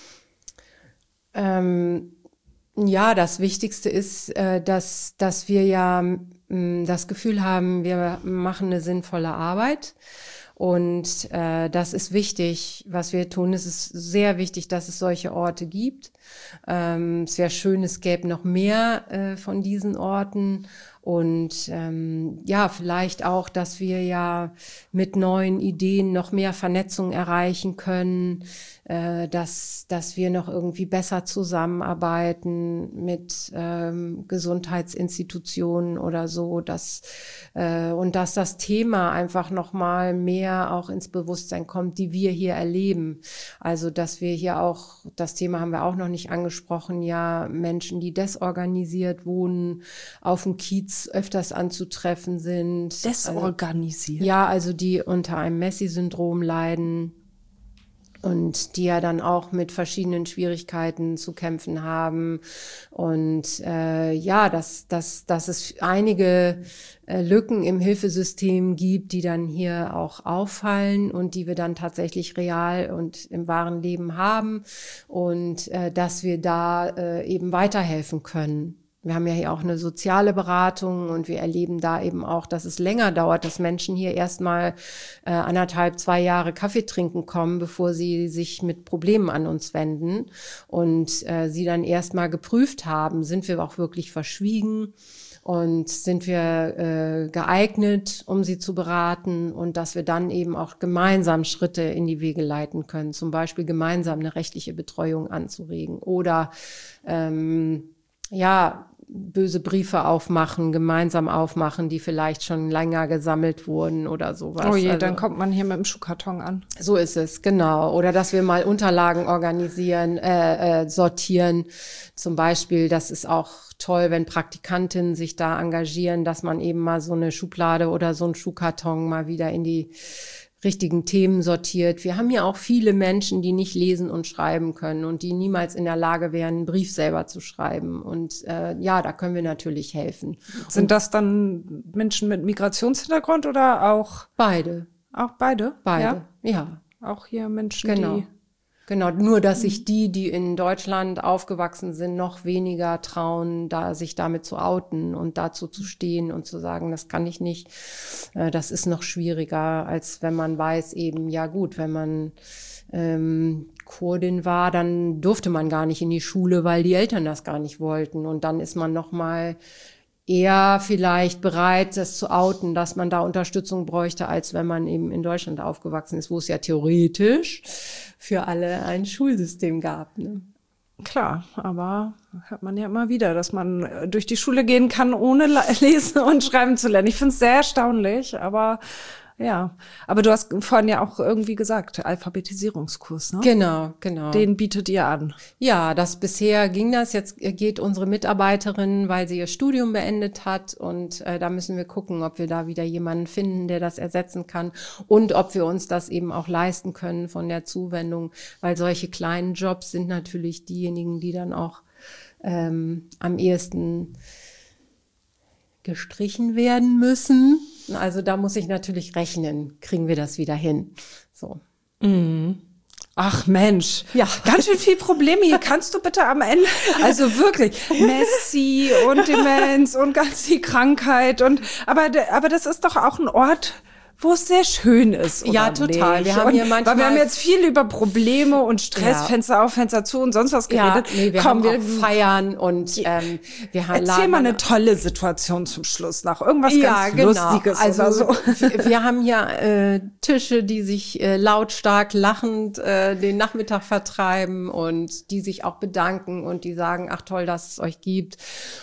Ähm, ja, das Wichtigste ist, äh, dass, dass wir ja mh, das Gefühl haben, wir machen eine sinnvolle Arbeit. Und äh, das ist wichtig, was wir tun. Es ist sehr wichtig, dass es solche Orte gibt. Ähm, es wäre schön, es gäbe noch mehr äh, von diesen Orten. Und ähm, ja, vielleicht auch, dass wir ja mit neuen Ideen noch mehr Vernetzung erreichen können, äh, dass dass wir noch irgendwie besser zusammenarbeiten mit ähm, Gesundheitsinstitutionen oder so, dass äh, und dass das Thema einfach noch mal mehr auch ins Bewusstsein kommt, die wir hier erleben. Also dass wir hier auch, das Thema haben wir auch noch nicht angesprochen, ja, Menschen, die desorganisiert wohnen, auf dem Kiez öfters anzutreffen sind.
Desorganisiert?
Also, ja, also die unter einem Messi-Syndrom leiden und die ja dann auch mit verschiedenen Schwierigkeiten zu kämpfen haben. Und äh, ja, dass, dass, dass es einige äh, Lücken im Hilfesystem gibt, die dann hier auch auffallen und die wir dann tatsächlich real und im wahren Leben haben und äh, dass wir da äh, eben weiterhelfen können. Wir haben ja hier auch eine soziale Beratung und wir erleben da eben auch, dass es länger dauert, dass Menschen hier erstmal äh, anderthalb, zwei Jahre Kaffee trinken kommen, bevor sie sich mit Problemen an uns wenden und äh, sie dann erstmal geprüft haben, sind wir auch wirklich verschwiegen und sind wir äh, geeignet, um sie zu beraten und dass wir dann eben auch gemeinsam Schritte in die Wege leiten können, zum Beispiel gemeinsam eine rechtliche Betreuung anzuregen oder ähm, ja, böse Briefe aufmachen, gemeinsam aufmachen, die vielleicht schon länger gesammelt wurden oder sowas.
Oh je,
also,
dann kommt man hier mit dem Schuhkarton an.
So ist es, genau. Oder dass wir mal Unterlagen organisieren, äh, äh, sortieren. Zum Beispiel, das ist auch toll, wenn Praktikantinnen sich da engagieren, dass man eben mal so eine Schublade oder so einen Schuhkarton mal wieder in die richtigen Themen sortiert. Wir haben ja auch viele Menschen, die nicht lesen und schreiben können und die niemals in der Lage wären, einen Brief selber zu schreiben. Und äh, ja, da können wir natürlich helfen.
Sind
und
das dann Menschen mit Migrationshintergrund oder auch?
Beide.
Auch beide?
Beide, ja. ja.
Auch hier Menschen,
genau.
die
Genau, nur dass sich die, die in Deutschland aufgewachsen sind, noch weniger trauen, da sich damit zu outen und dazu zu stehen und zu sagen, das kann ich nicht. Das ist noch schwieriger, als wenn man weiß eben, ja gut, wenn man ähm, Kurdin war, dann durfte man gar nicht in die Schule, weil die Eltern das gar nicht wollten. Und dann ist man noch mal eher vielleicht bereit, das zu outen, dass man da Unterstützung bräuchte, als wenn man eben in Deutschland aufgewachsen ist, wo es ja theoretisch für alle ein Schulsystem gab. Ne?
Klar, aber hört man ja immer wieder, dass man durch die Schule gehen kann, ohne lesen und schreiben zu lernen. Ich finde es sehr erstaunlich, aber ja. Aber du hast vorhin ja auch irgendwie gesagt, Alphabetisierungskurs, ne?
Genau, genau.
Den bietet ihr an.
Ja, das bisher ging das. Jetzt geht unsere Mitarbeiterin, weil sie ihr Studium beendet hat. Und äh, da müssen wir gucken, ob wir da wieder jemanden finden, der das ersetzen kann. Und ob wir uns das eben auch leisten können von der Zuwendung. Weil solche kleinen Jobs sind natürlich diejenigen, die dann auch ähm, am ehesten gestrichen werden müssen. Also da muss ich natürlich rechnen, kriegen wir das wieder hin. So.
Mhm. Ach Mensch,
ja,
ganz schön viel Probleme hier. Kannst du bitte am Ende, also wirklich, Messi und Demenz und ganz die Krankheit und, aber, aber das ist doch auch ein Ort, wo es sehr schön ist, oder
ja, total.
Nicht?
Wir haben hier manchmal,
weil wir haben jetzt viel über Probleme und Stress, ja. Fenster auf, Fenster zu und sonst was geredet.
Ja, nee, wir
Komm,
haben
wir
auch Feiern und ähm, wir haben
Erzähl mal eine tolle Situation zum Schluss noch. Irgendwas
ja,
ganz
genau.
Lustiges
also,
oder so.
Wir haben hier äh, Tische, die sich äh, lautstark lachend äh, den Nachmittag vertreiben und die sich auch bedanken und die sagen, ach toll, dass es euch gibt.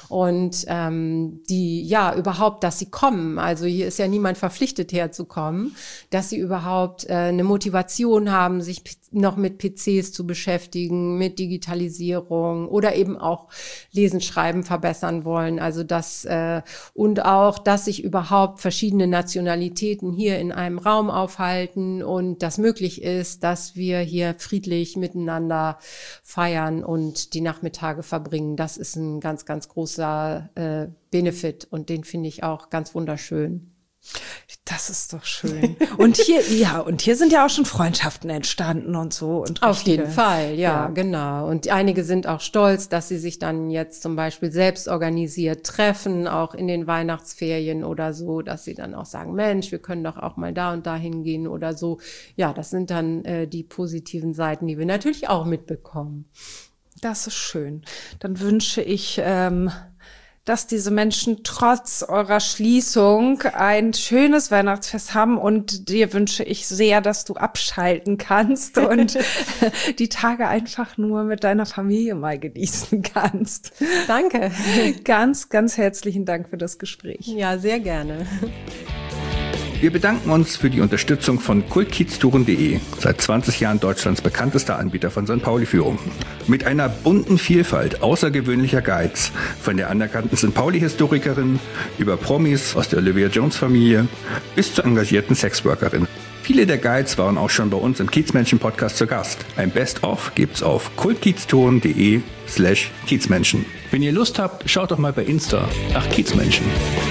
Und ähm, die, ja, überhaupt, dass sie kommen. Also hier ist ja niemand verpflichtet herzukommen, dass sie überhaupt äh, eine Motivation haben, sich p- noch mit P Cs zu beschäftigen, mit Digitalisierung oder eben auch Lesen, Schreiben verbessern wollen. Also das äh, und auch, dass sich überhaupt verschiedene Nationalitäten hier in einem Raum aufhalten und das möglich ist, dass wir hier friedlich miteinander feiern und die Nachmittage verbringen. Das ist ein ganz, ganz großer äh, Benefit und den finde ich auch ganz wunderschön.
Das ist doch schön. Und hier, ja, und hier sind ja auch schon Freundschaften entstanden und so. Und
auf jeden Fall, ja,
ja,
genau. Und einige sind auch stolz, dass sie sich dann jetzt zum Beispiel selbst organisiert treffen, auch in den Weihnachtsferien oder so, dass sie dann auch sagen, Mensch, wir können doch auch mal da und da hingehen oder so. Ja, das sind dann äh, die positiven Seiten, die wir natürlich auch mitbekommen.
Das ist schön. Dann wünsche ich, ähm, dass diese Menschen trotz eurer Schließung ein schönes Weihnachtsfest haben und dir wünsche ich sehr, dass du abschalten kannst und die Tage einfach nur mit deiner Familie mal genießen kannst.
Danke.
Ganz, ganz herzlichen Dank für das Gespräch.
Ja, sehr gerne.
Wir bedanken uns für die Unterstützung von kultkidstouren punkt de, seit zwanzig Jahren Deutschlands bekanntester Anbieter von Sankt Pauli-Führung. Mit einer bunten Vielfalt außergewöhnlicher Guides, von der anerkannten Sankt Pauli-Historikerin über Promis aus der Olivia Jones-Familie bis zur engagierten Sexworkerin. Viele der Guides waren auch schon bei uns im Kiezmenschen-Podcast zu Gast. Ein Best-of gibt's auf kultkidstouren punkt de slash Kiezmenschen. Wenn ihr Lust habt, schaut doch mal bei Insta nach Kiezmenschen.